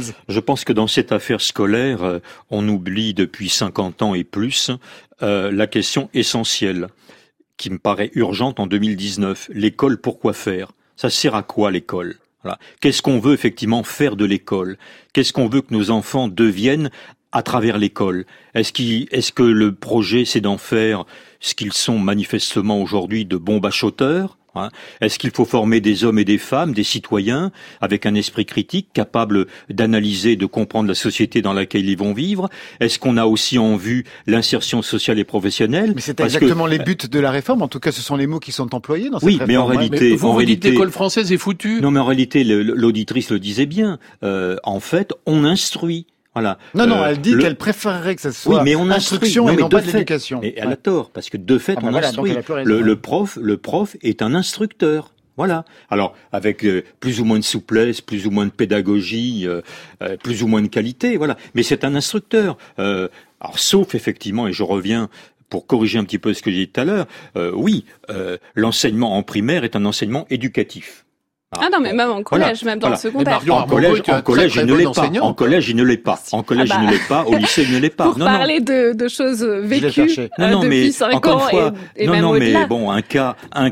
que dans cette affaire scolaire, on oublie depuis 50 ans et plus la question essentielle qui me paraît urgente en 2019. L'école, pourquoi faire? Ça sert à quoi l'école? Voilà. Qu'est-ce qu'on veut effectivement faire de l'école? Qu'est-ce qu'on veut que nos enfants deviennent à travers l'école? Est-ce que le projet, c'est d'en faire ce qu'ils sont manifestement aujourd'hui, de bons bachoteurs? Est-ce qu'il faut former des hommes et des femmes, des citoyens, avec un esprit critique, capable d'analyser, de comprendre la société dans laquelle ils vont vivre? Est-ce qu'on a aussi en vue l'insertion sociale et professionnelle? Mais c'est exactement les buts de la réforme. En tout cas, ce sont les mots qui sont employés dans cette réforme. Oui, mais en réalité... Vous dites l'école française est foutue? Non, mais en réalité, l'auditrice le disait bien. En fait, on instruit. Voilà. Non, elle dit qu'elle préférerait que ça soit instruction et non pas de l'éducation. Mais elle a tort, parce que de fait, on instruit. Le prof est un instructeur. Voilà. Alors, avec plus ou moins de souplesse, plus ou moins de pédagogie, plus ou moins de qualité, voilà. Mais c'est un instructeur. Alors, sauf effectivement, et je reviens pour corriger un petit peu ce que j'ai dit tout à l'heure, l'enseignement en primaire est un enseignement éducatif. Ah non, mais même en collège, même dans le secondaire. En collège, il ne l'est pas. En collège, il ne l'est pas. En collège, il ne l'est pas. Au lycée, il ne l'est pas. Pour parler de choses vécues depuis 5 ans et même au-delà. Mais bon, un cas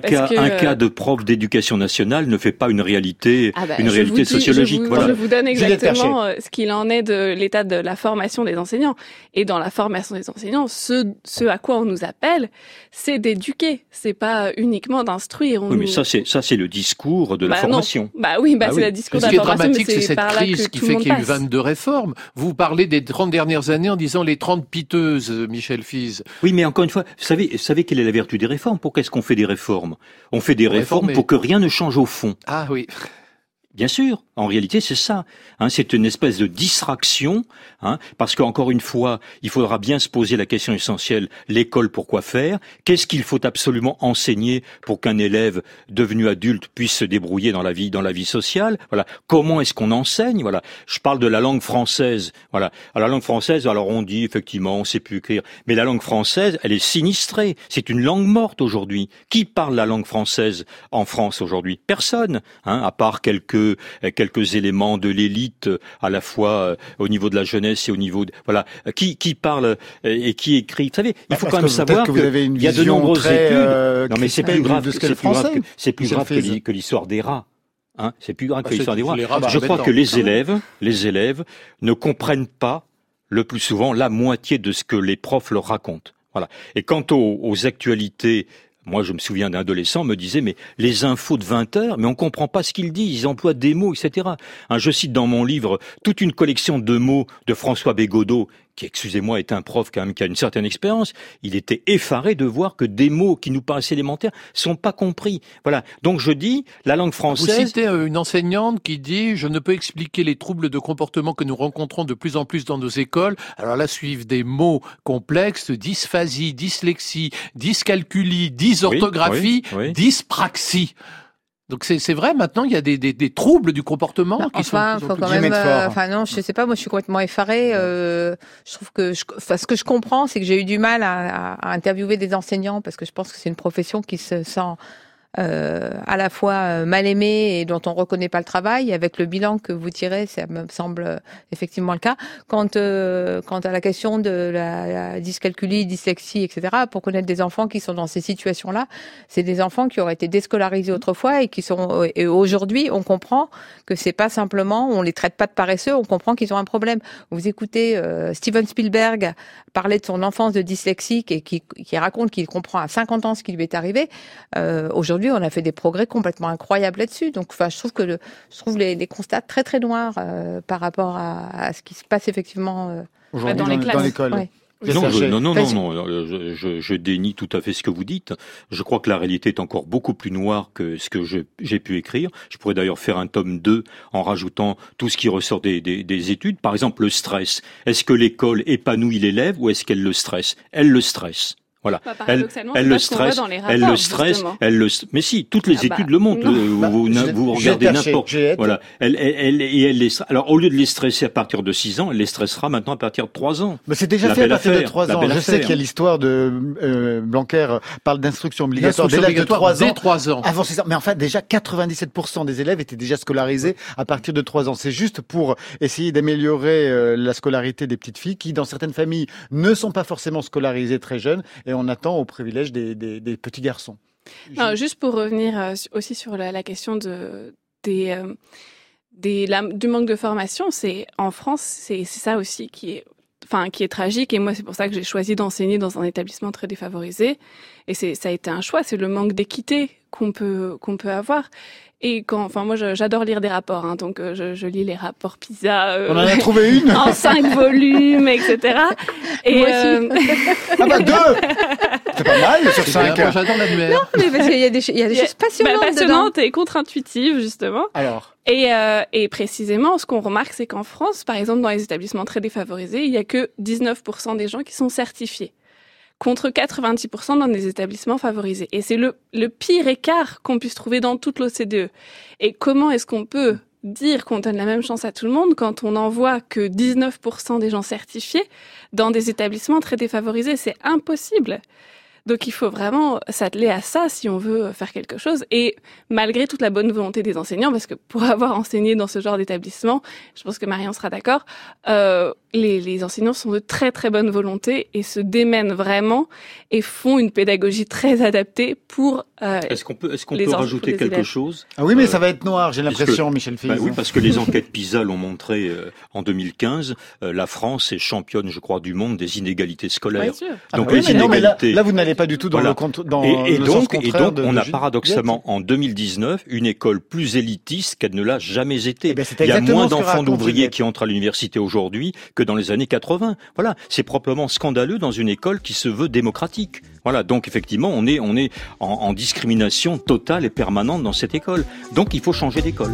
de prof d'éducation nationale ne fait pas une réalité sociologique. Je vous donne exactement ce qu'il en est de l'état de la formation des enseignants. Et dans la formation des enseignants, ce à quoi on nous appelle, c'est d'éduquer. C'est pas uniquement d'instruire. Oui, mais ça, c'est le discours de la formation. C'est le discours de la formation. Ce qui est dramatique, c'est cette crise qui fait qu'il y a eu 22 réformes. Vous parlez des 30 dernières années en disant les 30 piteuses, Michel Fize. Oui, mais encore une fois, vous savez quelle est la vertu des réformes? Pourquoi est-ce qu'on fait des réformes? On fait des réformes pour que rien ne change au fond. Ah oui. Bien sûr, en réalité c'est ça. C'est une espèce de distraction, parce qu'encore une fois, il faudra bien se poser la question essentielle, l'école pourquoi faire? Qu'est-ce qu'il faut absolument enseigner pour qu'un élève devenu adulte puisse se débrouiller dans la vie sociale? Voilà. Comment est-ce qu'on enseigne? Voilà. Je parle de la langue française. Voilà. Alors, la langue française, alors on dit effectivement, on sait plus écrire, mais la langue française, elle est sinistrée. C'est une langue morte aujourd'hui. Qui parle la langue française en France aujourd'hui? Personne, à part quelques éléments de l'élite, à la fois au niveau de la jeunesse et au niveau qui parle et qui écrit. Vous savez, il faut quand même savoir qu'il y a de nombreuses études. Non, mais c'est plus grave que l'histoire des rats. C'est plus grave que l'histoire des rats. Je crois que les élèves ne comprennent pas le plus souvent la moitié de ce que les profs leur racontent. Voilà. Et quant aux actualités, moi, je me souviens d'un adolescent me disait, mais les infos de 20 heures, mais on comprend pas ce qu'ils disent, ils emploient des mots, etc. Je cite dans mon livre toute une collection de mots de François Bégodeau, qui, excusez-moi, est un prof quand même qui a une certaine expérience, il était effaré de voir que des mots qui nous paraissaient élémentaires sont pas compris. Voilà. Donc je dis, la langue française... Vous citez une enseignante qui dit « Je ne peux expliquer les troubles de comportement que nous rencontrons de plus en plus dans nos écoles ». Alors là suivent des mots complexes, dysphasie, dyslexie, dyscalculie, dysorthographie, dyspraxie. Donc c'est vrai, maintenant il y a des troubles du comportement qui sont faut quand même. Non, je sais pas. Moi, je suis complètement effarée. Je trouve que, ce que je comprends, c'est que j'ai eu du mal à interviewer des enseignants parce que je pense que c'est une profession qui se sent à la fois mal aimée et dont on reconnaît pas le travail. Avec le bilan que vous tirez, ça me semble effectivement le cas. Quant à la question de la dyscalculie, dyslexie, etc., pour connaître des enfants qui sont dans ces situations-là, c'est des enfants qui auraient été déscolarisés autrefois et aujourd'hui, on comprend que c'est pas simplement, on les traite pas de paresseux, on comprend qu'ils ont un problème. Vous écoutez Steven Spielberg parler de son enfance de dyslexique et qui raconte qu'il comprend à 50 ans ce qui lui est arrivé. Aujourd'hui, on a fait des progrès complètement incroyables là-dessus. Donc, je trouve les constats très très noirs par rapport à ce qui se passe effectivement aujourd'hui dans l'école. Ouais. Non, je dénie tout à fait ce que vous dites. Je crois que la réalité est encore beaucoup plus noire que ce que j'ai pu écrire. Je pourrais d'ailleurs faire un tome 2 en rajoutant tout ce qui ressort des études. Par exemple, le stress. Est-ce que l'école épanouit l'élève ou est-ce qu'elle le stresse ? Elle le stresse. Voilà. Elle le stresse, mais si, toutes les études le montrent. Vous regardez n'importe. Voilà. Elle les stresse. Alors, au lieu de les stresser à partir de 6 ans, elle les stressera maintenant à partir de 3 ans. Mais c'est déjà fait à partir de 3 ans. Je sais qu'il y a l'histoire de, Blanquer parle d'instruction obligatoire dès l'âge de 3 ans. Avant 6 ans. Mais en fait, déjà, 97% des élèves étaient déjà scolarisés à partir de 3 ans. C'est juste pour essayer d'améliorer la scolarité des petites filles qui, dans certaines familles, ne sont pas forcément scolarisées très jeunes. Et on attend au privilège des petits garçons. Non, juste pour revenir aussi sur la question du manque de formation, c'est en France, c'est ça aussi qui est tragique. Et moi, c'est pour ça que j'ai choisi d'enseigner dans un établissement très défavorisé. Et ça a été un choix. C'est le manque d'équité qu'on peut avoir. Et moi, j'adore lire des rapports, hein, donc je lis les rapports PISA. On en a trouvé une en 5 volumes, etc. Et moi aussi. 2 c'est pas mal sur 5. J'adore l'annuaire. Non, mais parce qu'il y a des choses passionnantes et contre-intuitives, justement. Alors. Et précisément, ce qu'on remarque, c'est qu'en France, par exemple, dans les établissements très défavorisés, il y a que 19% des gens qui sont certifiés, contre 90% dans des établissements favorisés. Et c'est le pire écart qu'on puisse trouver dans toute l'OCDE. Et comment est-ce qu'on peut dire qu'on donne la même chance à tout le monde quand on n'envoie que 19% des gens certifiés dans des établissements très défavorisés ? C'est impossible. Donc il faut vraiment s'atteler à ça si on veut faire quelque chose. Et malgré toute la bonne volonté des enseignants, parce que pour avoir enseigné dans ce genre d'établissement, je pense que Marion sera d'accord, les enseignants sont de très très bonne volonté et se démènent vraiment et font une pédagogie très adaptée pour Est-ce qu'on peut rajouter quelque chose ? Ah oui, mais ça va être noir, j'ai l'impression, Michel Fils. Oui, parce que les enquêtes PISA l'ont montré en 2015. La France est championne, je crois, du monde des inégalités scolaires. Donc les inégalités. Là, vous n'allez pas du tout dans le sens contraire. Et donc, on a paradoxalement en 2019 une école plus élitiste qu'elle ne l'a jamais été. Il y a moins d'enfants d'ouvriers qui entrent à l'université aujourd'hui que dans les années 80. Voilà, c'est proprement scandaleux dans une école qui se veut démocratique. Voilà, donc effectivement, on est en discrimination totale et permanente dans cette école. Donc il faut changer d'école.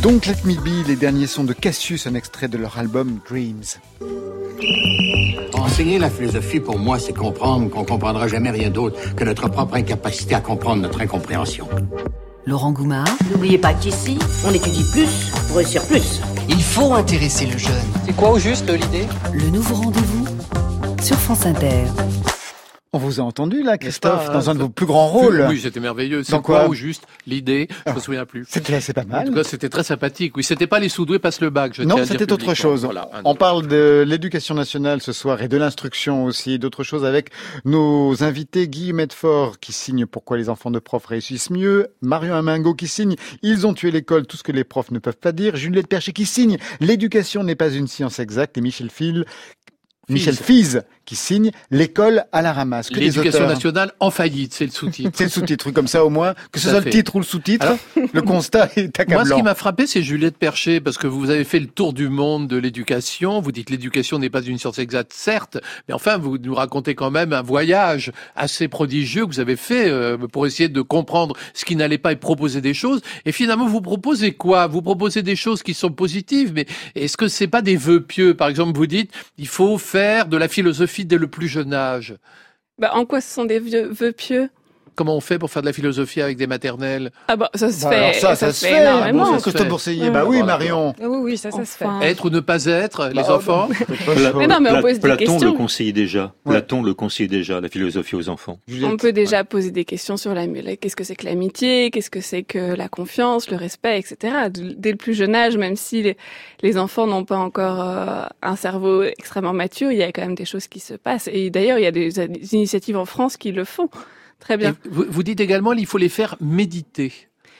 Don't Let Me Be, les derniers sons de Cassius, un extrait de leur album Dreams. Enseigner la philosophie, pour moi, c'est comprendre qu'on comprendra jamais rien d'autre que notre propre incapacité à comprendre notre incompréhension. Laurent Goumard. N'oubliez pas qu'ici, on étudie plus pour réussir plus. Il faut intéresser le jeune. C'est quoi au juste l'idée ? Le nouveau rendez-vous sur France Inter. On vous a entendu là, Christophe, dans un de vos plus grands rôles. Oui, c'était merveilleux. C'est Dans quoi quoi ou juste l'idée ? Je me souviens plus. C'est pas mal. En tout cas, c'était très sympathique. Oui, c'était pas les sous-doués passent le bac. Non, c'était autre chose. Voilà, on parle de l'éducation nationale ce soir et de l'instruction aussi, d'autres choses avec nos invités Guy Medfort qui signe Pourquoi les enfants de profs réussissent mieux, Marion Amingo qui signe Ils ont tué l'école, tout ce que les profs ne peuvent pas dire, Juliette Percher qui signe L'éducation n'est pas une science exacte et Michel Fize qui signe L'école à la ramasse. Que L'éducation nationale en faillite, c'est le sous-titre. C'est le sous-titre, comme ça au moins, que ce soit le titre ou le sous-titre, alors, le constat est accablant. Moi, ce qui m'a frappé, c'est Juliette Percher, parce que vous avez fait le tour du monde de l'éducation. Vous dites l'éducation n'est pas une science exacte, certes, mais enfin, vous nous racontez quand même un voyage assez prodigieux que vous avez fait pour essayer de comprendre ce qui n'allait pas et proposer des choses. Et finalement, vous proposez quoi ? Vous proposez des choses qui sont positives, mais est-ce que c'est pas des vœux pieux ? Par exemple, vous dites, il faut faire de la philosophie dès le plus jeune âge. En quoi ce sont des vœux pieux ? Comment on fait pour faire de la philosophie avec des maternelles ? Ça se fait. Ça se fait énormément. Christophe Bourseiller, oui, Marion. Oui, ça se fait. Être ou ne pas être, les enfants. Mais non, mais on pose des questions. Platon le conseillait déjà. Platon le conseillait déjà, la philosophie aux enfants. On peut déjà poser des questions sur qu'est-ce que c'est que l'amitié, qu'est-ce que c'est que la confiance, le respect, etc. Dès le plus jeune âge, même si les enfants n'ont pas encore un cerveau extrêmement mature, il y a quand même des choses qui se passent. Et d'ailleurs, il y a des initiatives en France qui le font. Très bien. Vous dites également qu'il faut les faire méditer.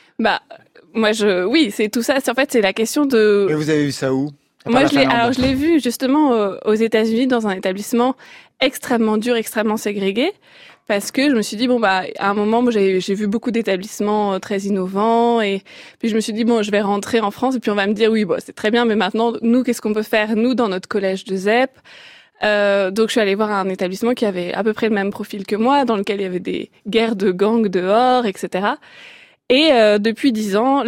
Oui, c'est tout ça. En fait, c'est la question de... Et vous avez vu ça où ? Moi, je l'ai vu justement aux États-Unis dans un établissement extrêmement dur, extrêmement ségrégé. Parce que je me suis dit, à un moment, j'ai vu beaucoup d'établissements très innovants et puis je me suis dit, je vais rentrer en France et puis on va me dire, oui, c'est très bien, mais maintenant, nous, qu'est-ce qu'on peut faire, nous, dans notre collège de ZEP ? Donc je suis allée voir un établissement qui avait à peu près le même profil que moi, dans lequel il y avait des guerres de gangs dehors, etc. Et depuis 10 ans,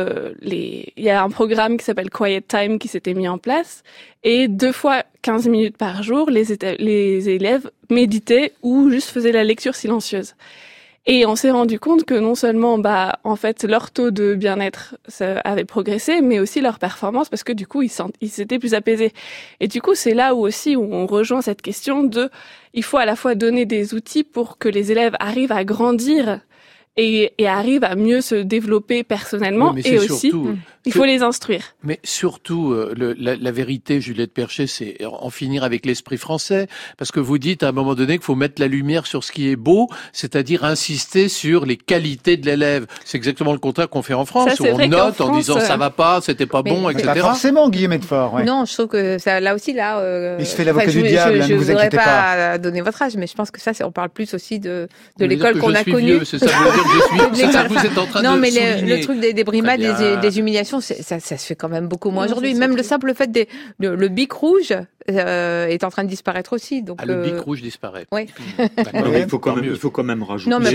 il y a un programme qui s'appelle Quiet Time qui s'était mis en place. Et 2 fois 15 minutes par jour, les élèves méditaient ou juste faisaient la lecture silencieuse. Et on s'est rendu compte que non seulement, en fait, leur taux de bien-être avait progressé, mais aussi leur performance, parce que du coup, ils s'étaient plus apaisés. Et du coup, c'est là où on rejoint cette question il faut à la fois donner des outils pour que les élèves arrivent à grandir et arrivent à mieux se développer personnellement, et aussi, il faut les instruire. Mais surtout, la vérité, Juliette Percher, c'est en finir avec l'esprit français, parce que vous dites à un moment donné qu'il faut mettre la lumière sur ce qui est beau, c'est-à-dire insister sur les qualités de l'élève. C'est exactement le contraire qu'on fait en France, où on note en disant ça va pas, c'était pas bon, etc. Pas forcément, Guy Medfort. Non, je trouve que ça, là aussi, il se fait l'avocat du diable, ne vous inquiétez pas. Je voudrais pas donner votre âge, mais je pense que ça, on parle plus aussi de l'école qu'on a connue. C'est ça, c'est ça que vous êtes en train de souligner. Non, mais le truc des brimades, des humiliations, ça se fait quand même beaucoup moins aujourd'hui. Même le simple fait le bic rouge est en train de disparaître aussi. Donc le bic rouge disparaît. Oui. Il faut quand même rajouter. Non, mais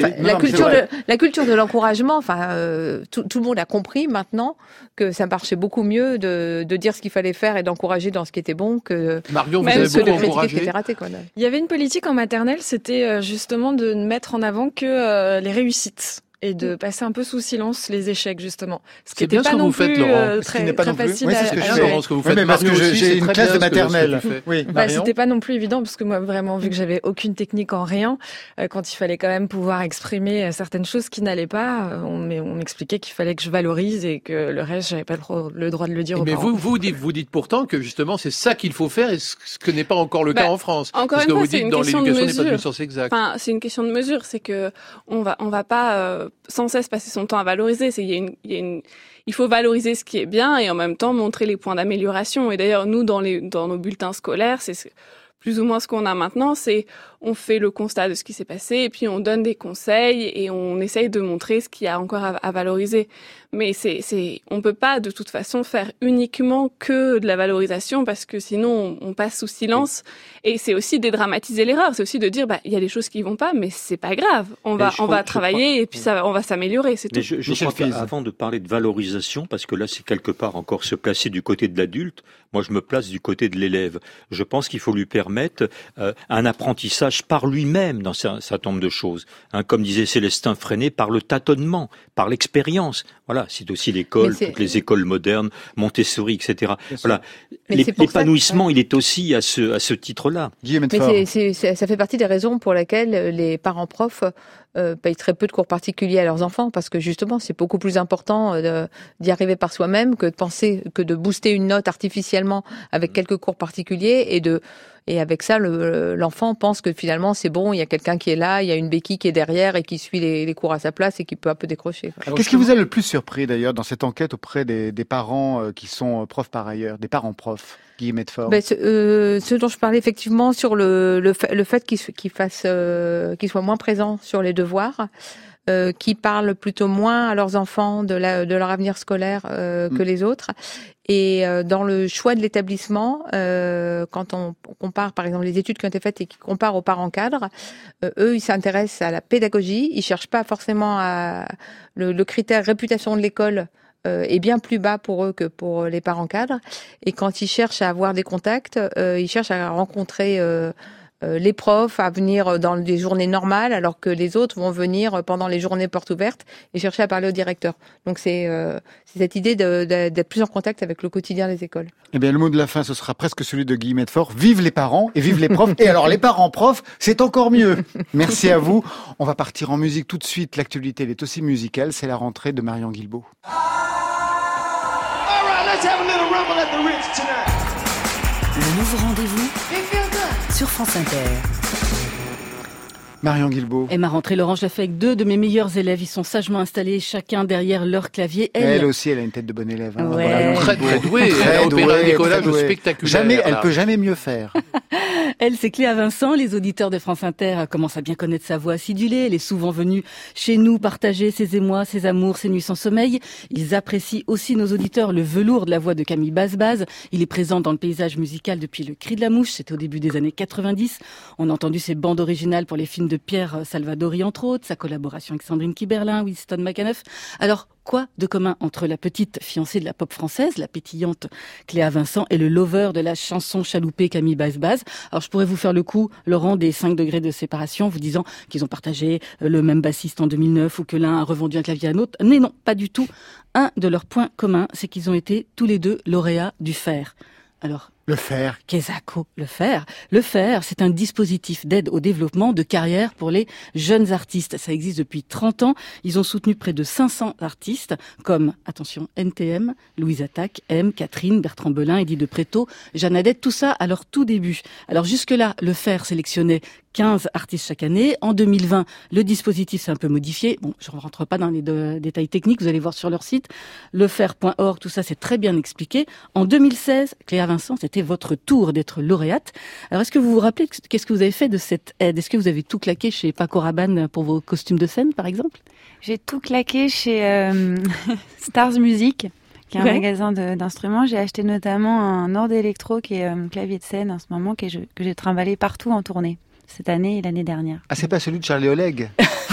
la culture de l'encouragement. Tout le monde a compris maintenant que ça marchait beaucoup mieux de dire ce qu'il fallait faire et d'encourager dans ce qui était bon que Marion, vous avez beaucoup encouragé. Il y avait une politique en maternelle, c'était justement de ne mettre en avant que les réussites. Et de passer un peu sous silence les échecs, justement. Ce qui n'était pas non plus très facile à ce que vous faites. Parce que j'ai une classe de maternelle. Oui, c'était pas non plus évident, parce que moi, vraiment, vu que j'avais aucune technique en rien, quand il fallait quand même pouvoir exprimer certaines choses qui n'allaient pas, on m'expliquait qu'il fallait que je valorise et que le reste, j'avais pas le droit de le dire aux parents. Mais vous dites pourtant que justement, c'est ça qu'il faut faire, et ce que n'est pas encore le cas en France. Encore une fois, c'est une question de mesure. L'éducation n'est pas une science exacte. C'est une question de mesure, c'est que on va pas sans cesse passer son temps à valoriser. Il faut valoriser ce qui est bien et en même temps montrer les points d'amélioration. Et d'ailleurs, nous, dans nos bulletins scolaires, plus ou moins ce qu'on a maintenant, c'est on fait le constat de ce qui s'est passé et puis on donne des conseils et on essaye de montrer ce qu'il y a encore à valoriser. Mais on peut pas de toute façon faire uniquement que de la valorisation parce que sinon on passe sous silence. Et c'est aussi dédramatiser l'erreur. C'est aussi de dire il y a des choses qui vont pas, mais c'est pas grave. On va travailler et puis on va s'améliorer. C'est tout. Je crois qu'avant de parler de valorisation, parce que là c'est quelque part encore se placer du côté de l'adulte, moi je me place du côté de l'élève. Je pense qu'il faut lui permettre un apprentissage par lui-même dans un certain nombre de choses. Comme disait Célestin Freinet, par le tâtonnement, par l'expérience. Voilà, c'est aussi l'école, toutes les écoles modernes, Montessori, etc. Voilà, l'épanouissement, il est aussi à ce titre-là. Mais ça fait partie des raisons pour lesquelles les parents profs payent très peu de cours particuliers à leurs enfants, parce que justement, c'est beaucoup plus important d'y arriver par soi-même que de penser, que de booster une note artificiellement avec quelques cours particuliers et avec ça, l'enfant pense que finalement c'est bon, il y a quelqu'un qui est là, il y a une béquille qui est derrière et qui suit les cours à sa place et qui peut un peu décrocher. Qu'est-ce qui vous a le plus surpris d'ailleurs dans cette enquête auprès des parents qui sont profs par ailleurs, des parents profs, Guillemette Faure? Ce dont je parlais effectivement sur le fait qu'ils soient moins présents sur les devoirs. Qui parlent plutôt moins à leurs enfants de leur avenir scolaire que les autres. Et dans le choix de l'établissement, quand on compare par exemple les études qui ont été faites et qui comparent aux parents cadres, eux ils s'intéressent à la pédagogie, ils cherchent pas forcément à le critère réputation de l'école est bien plus bas pour eux que pour les parents cadres. Et quand ils cherchent à avoir des contacts, ils cherchent à rencontrer les profs, à venir dans des journées normales, alors que les autres vont venir pendant les journées portes ouvertes et chercher à parler au directeur. Donc c'est cette idée d'être plus en contact avec le quotidien des écoles. Eh bien, le mot de la fin, ce sera presque celui de Guillemette Faure. Vive les parents et vive les profs. Et alors, les parents profs, c'est encore mieux. Merci à vous. On va partir en musique tout de suite. L'actualité, elle est aussi musicale. C'est la rentrée de Marion Guilbault. Le nouveau rendez-vous sur France Inter. Marion Guilbault. Et ma rentrée, Laurent, je l'ai fait avec 2 de mes meilleurs élèves. Ils sont sagement installés, chacun derrière leur clavier. Elle aussi, elle a une tête de bonne élève. Hein. Ouais. Très douée. Elle a opéré un décollage spectaculaire. Elle peut jamais mieux faire. Elle, c'est Cléa Vincent. Les auditeurs de France Inter commencent à bien connaître sa voix acidulée. Elle est souvent venue chez nous partager ses émois, ses amours, ses nuits sans sommeil. Ils apprécient aussi, nos auditeurs, le velours de la voix de Camille Bazbaz. Il est présent dans le paysage musical depuis Le Cri de la Mouche. C'était au début des années 90. On a entendu ses bandes originales pour les films de Pierre Salvadori, entre autres, sa collaboration avec Sandrine Kiberlin, Winston McAnuff. Alors, quoi de commun entre la petite fiancée de la pop française, la pétillante Cléa Vincent, et le lover de la chanson chaloupée Camille Bazbaz? Alors, je pourrais vous faire le coup, Laurent, des 5 degrés de séparation, vous disant qu'ils ont partagé le même bassiste en 2009 ou que l'un a revendu un clavier à l'autre. Mais non, pas du tout. Un de leurs points communs, c'est qu'ils ont été tous les 2 lauréats du FAIR. Alors, le FAIR. Quesaco, le FAIR. Le FAIR, c'est un dispositif d'aide au développement de carrière pour les jeunes artistes. Ça existe depuis 30 ans. Ils ont soutenu près de 500 artistes comme, attention, NTM, Louise Attaque, M, Catherine, Bertrand Belin, Eddie de Préto, Jeanne Adette, tout ça à leur tout début. Alors jusque-là, le FAIR sélectionnait 15 artistes chaque année. En 2020, le dispositif s'est un peu modifié. Bon, je ne rentre pas dans les détails techniques, vous allez voir sur leur site. Lefair.org, tout ça, c'est très bien expliqué. En 2016, Cléa Vincent, c'était votre tour d'être lauréate. Alors, est-ce que vous vous rappelez, qu'est-ce que vous avez fait de cette aide? Est-ce que vous avez tout claqué chez Paco Rabanne pour vos costumes de scène, par exemple? J'ai tout claqué chez Stars Music, qui est un magasin d'instruments. J'ai acheté notamment un Nord Electro, qui est un clavier de scène en ce moment, que j'ai trimballé partout en tournée, cette année et l'année dernière. Ah, c'est pas celui de Charlie Oleg?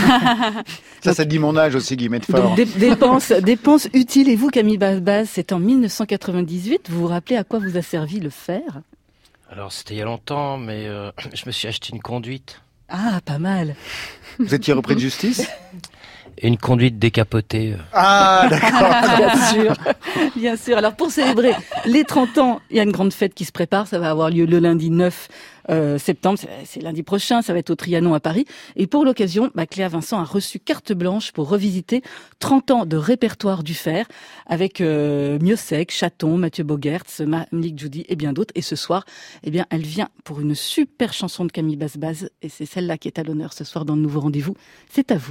Ça dit mon âge aussi, Guillemette Faure. Donc, dépenses utiles. Et vous, Camille Bazbaz, c'est en 1998. Vous vous rappelez à quoi vous a servi le FAIR? Alors, c'était il y a longtemps, mais je me suis acheté une conduite. Ah, pas mal. Vous étiez repris de justice? Une conduite décapotée. Ah, d'accord. Bien sûr. Bien sûr. Alors, pour célébrer les 30 ans, il y a une grande fête qui se prépare. Ça va avoir lieu le lundi 9 septembre. C'est lundi prochain. Ça va être au Trianon à Paris. Et pour l'occasion, Cléa Vincent a reçu carte blanche pour revisiter 30 ans de répertoire du FAIR avec Miossec, Chaton, Mathieu Bogertz, Malik Djoudi et bien d'autres. Et ce soir, elle vient pour une super chanson de Camille Bazbaz. Et c'est celle-là qui est à l'honneur ce soir dans le nouveau rendez-vous. C'est à vous.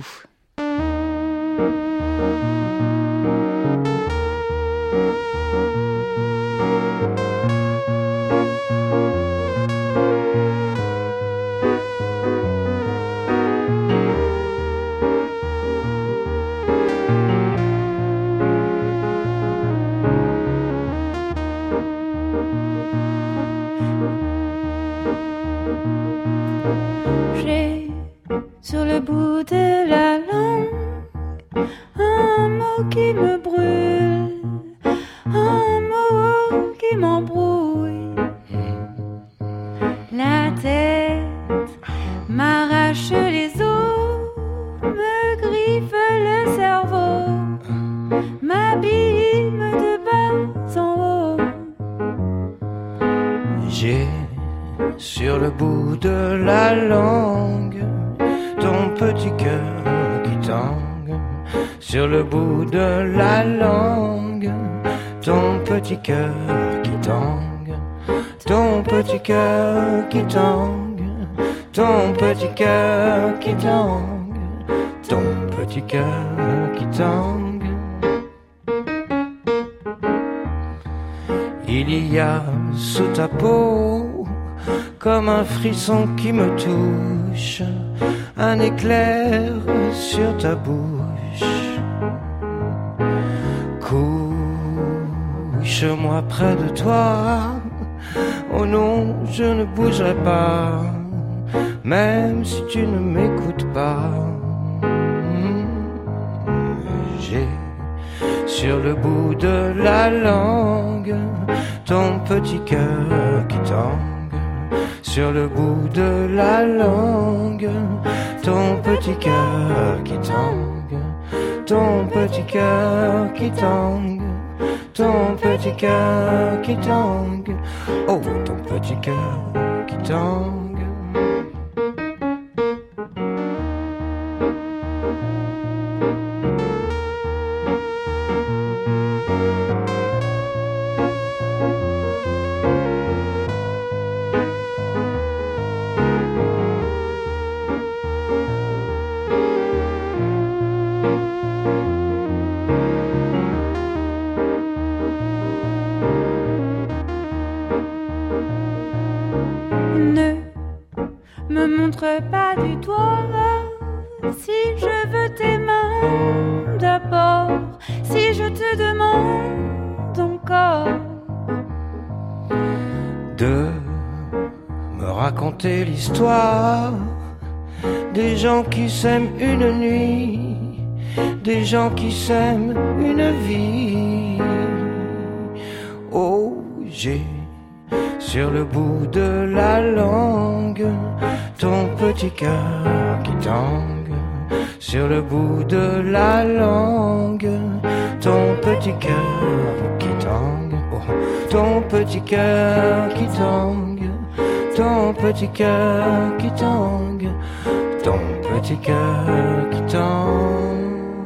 J'ai sur le bout de la langue un mot qui me brûle, un mot qui m'embrouille. La tête m'arrache les os, me griffe le cerveau, m'abîme de bas en haut. J'ai sur le bout de la langue ton petit cœur qui tangue. Sur le bout de la langue ton petit cœur qui tangue. Ton petit cœur qui tangue. Ton petit cœur qui tangue. Ton petit cœur qui tangue. Il y a sous ta peau comme un frisson qui me touche, un éclair sur ta bouche. Couche-moi près de toi, oh non, je ne bougerai pas, même si tu ne m'écoutes pas. J'ai sur le bout de la langue ton petit cœur qui tangue. Sur le bout de la langue ton petit cœur qui tangue. Ton petit cœur qui tangue. Ton petit cœur qui tangue. Oh, ton petit cœur qui tangue. Pas du doigt, si je veux tes mains d'abord, si je te demande encore de me raconter l'histoire des gens qui s'aiment une nuit, des gens qui s'aiment une vie. Oh, j'ai sur le bout de la langue ton petit cœur qui tangue. Sur le bout de la langue ton petit cœur qui tangue. Oh, ton petit cœur qui tangue. Ton petit cœur qui tangue. Ton petit cœur qui tangue.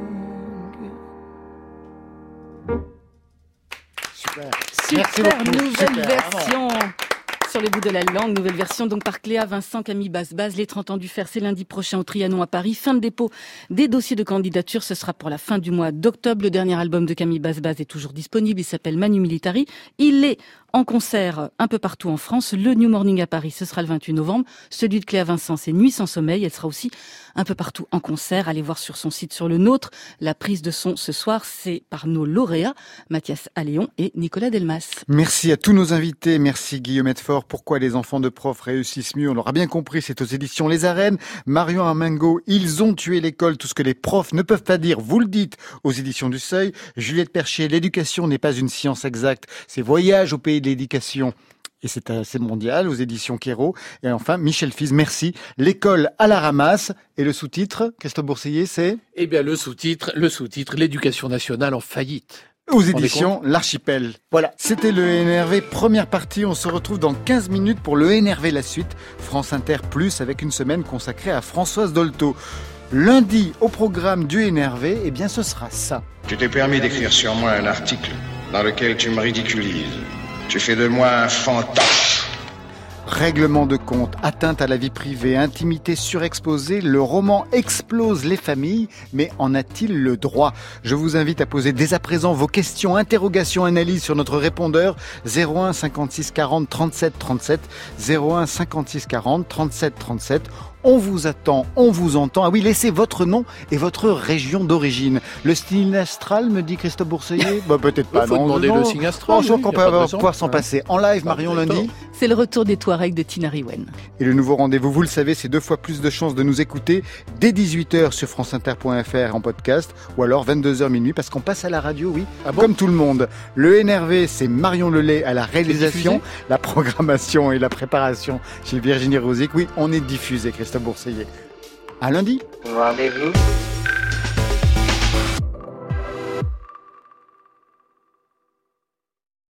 Super, nouvelle version sur les bouts de la langue, nouvelle version donc par Cléa Vincent, Camille Basse-Basse. Les 30 ans du Fer, c'est lundi prochain au Trianon à Paris. Fin de dépôt des dossiers de candidature, ce sera pour la fin du mois d'octobre. Le dernier album de Camille Basse-Basse est toujours disponible, il s'appelle Manu Militari. Il est en concert un peu partout en France. Le New Morning à Paris, ce sera le 28 novembre. Celui de Cléa Vincent, c'est Nuit sans sommeil. Elle sera aussi un peu partout en concert. Allez voir sur son site, sur le nôtre. La prise de son ce soir, c'est par nos lauréats, Mathias Alléon et Nicolas Delmas. Merci à tous nos invités. Merci Guillaume Edfort. Pourquoi les enfants de profs réussissent mieux? On l'aura bien compris, c'est aux éditions Les Arènes. Marion Armengo, Ils ont tué l'école. Tout ce que les profs ne peuvent pas dire, vous le dites, aux éditions du Seuil. Juliette Perchier, l'éducation n'est pas une science exacte. C'est Voyage au pays de l'éducation. Et c'est assez mondial aux éditions Kéro. Et enfin, Michel Fize, merci. L'école à la ramasse. Et le sous-titre, Christophe Bourseiller, c'est? Eh bien, le sous-titre, l'éducation nationale en faillite. Aux éditions L'Archipel. Voilà, c'était le NRV première partie. On se retrouve dans 15 minutes pour le NRV la suite. France Inter Plus avec une semaine consacrée à Françoise Dolto. Lundi, au programme du NRV, eh bien ce sera ça. Tu t'es permis d'écrire sur moi un article dans lequel tu me ridiculises. Tu fais de moi un fantoche. Règlement de compte, atteinte à la vie privée, intimité surexposée, le roman explose les familles, mais en a-t-il le droit? Je vous invite à poser dès à présent vos questions, interrogations, analyses sur notre répondeur 01 56 40 37 37, 01 56 40 37 37. On vous attend, on vous entend. Ah oui, laissez votre nom et votre région d'origine. Le signe astral, me dit Christophe Bourseiller? Bah, peut-être pas. Il faut demander le signe astral. Je crois qu'on peut pouvoir s'en passer. En live, Marion, lundi. C'est le retour des Touaregs de Tina Riwen. Et le nouveau rendez-vous, vous le savez, c'est 2 fois plus de chances de nous écouter dès 18h sur franceinter.fr en podcast ou alors 22h minuit parce qu'on passe à la radio, oui, comme tout le monde. Le NRV, c'est Marion Lelay à la réalisation, la programmation et la préparation chez Virginie Rosic. Oui, on est diffusé, Christophe Bourseillet. À lundi. Rendez-vous.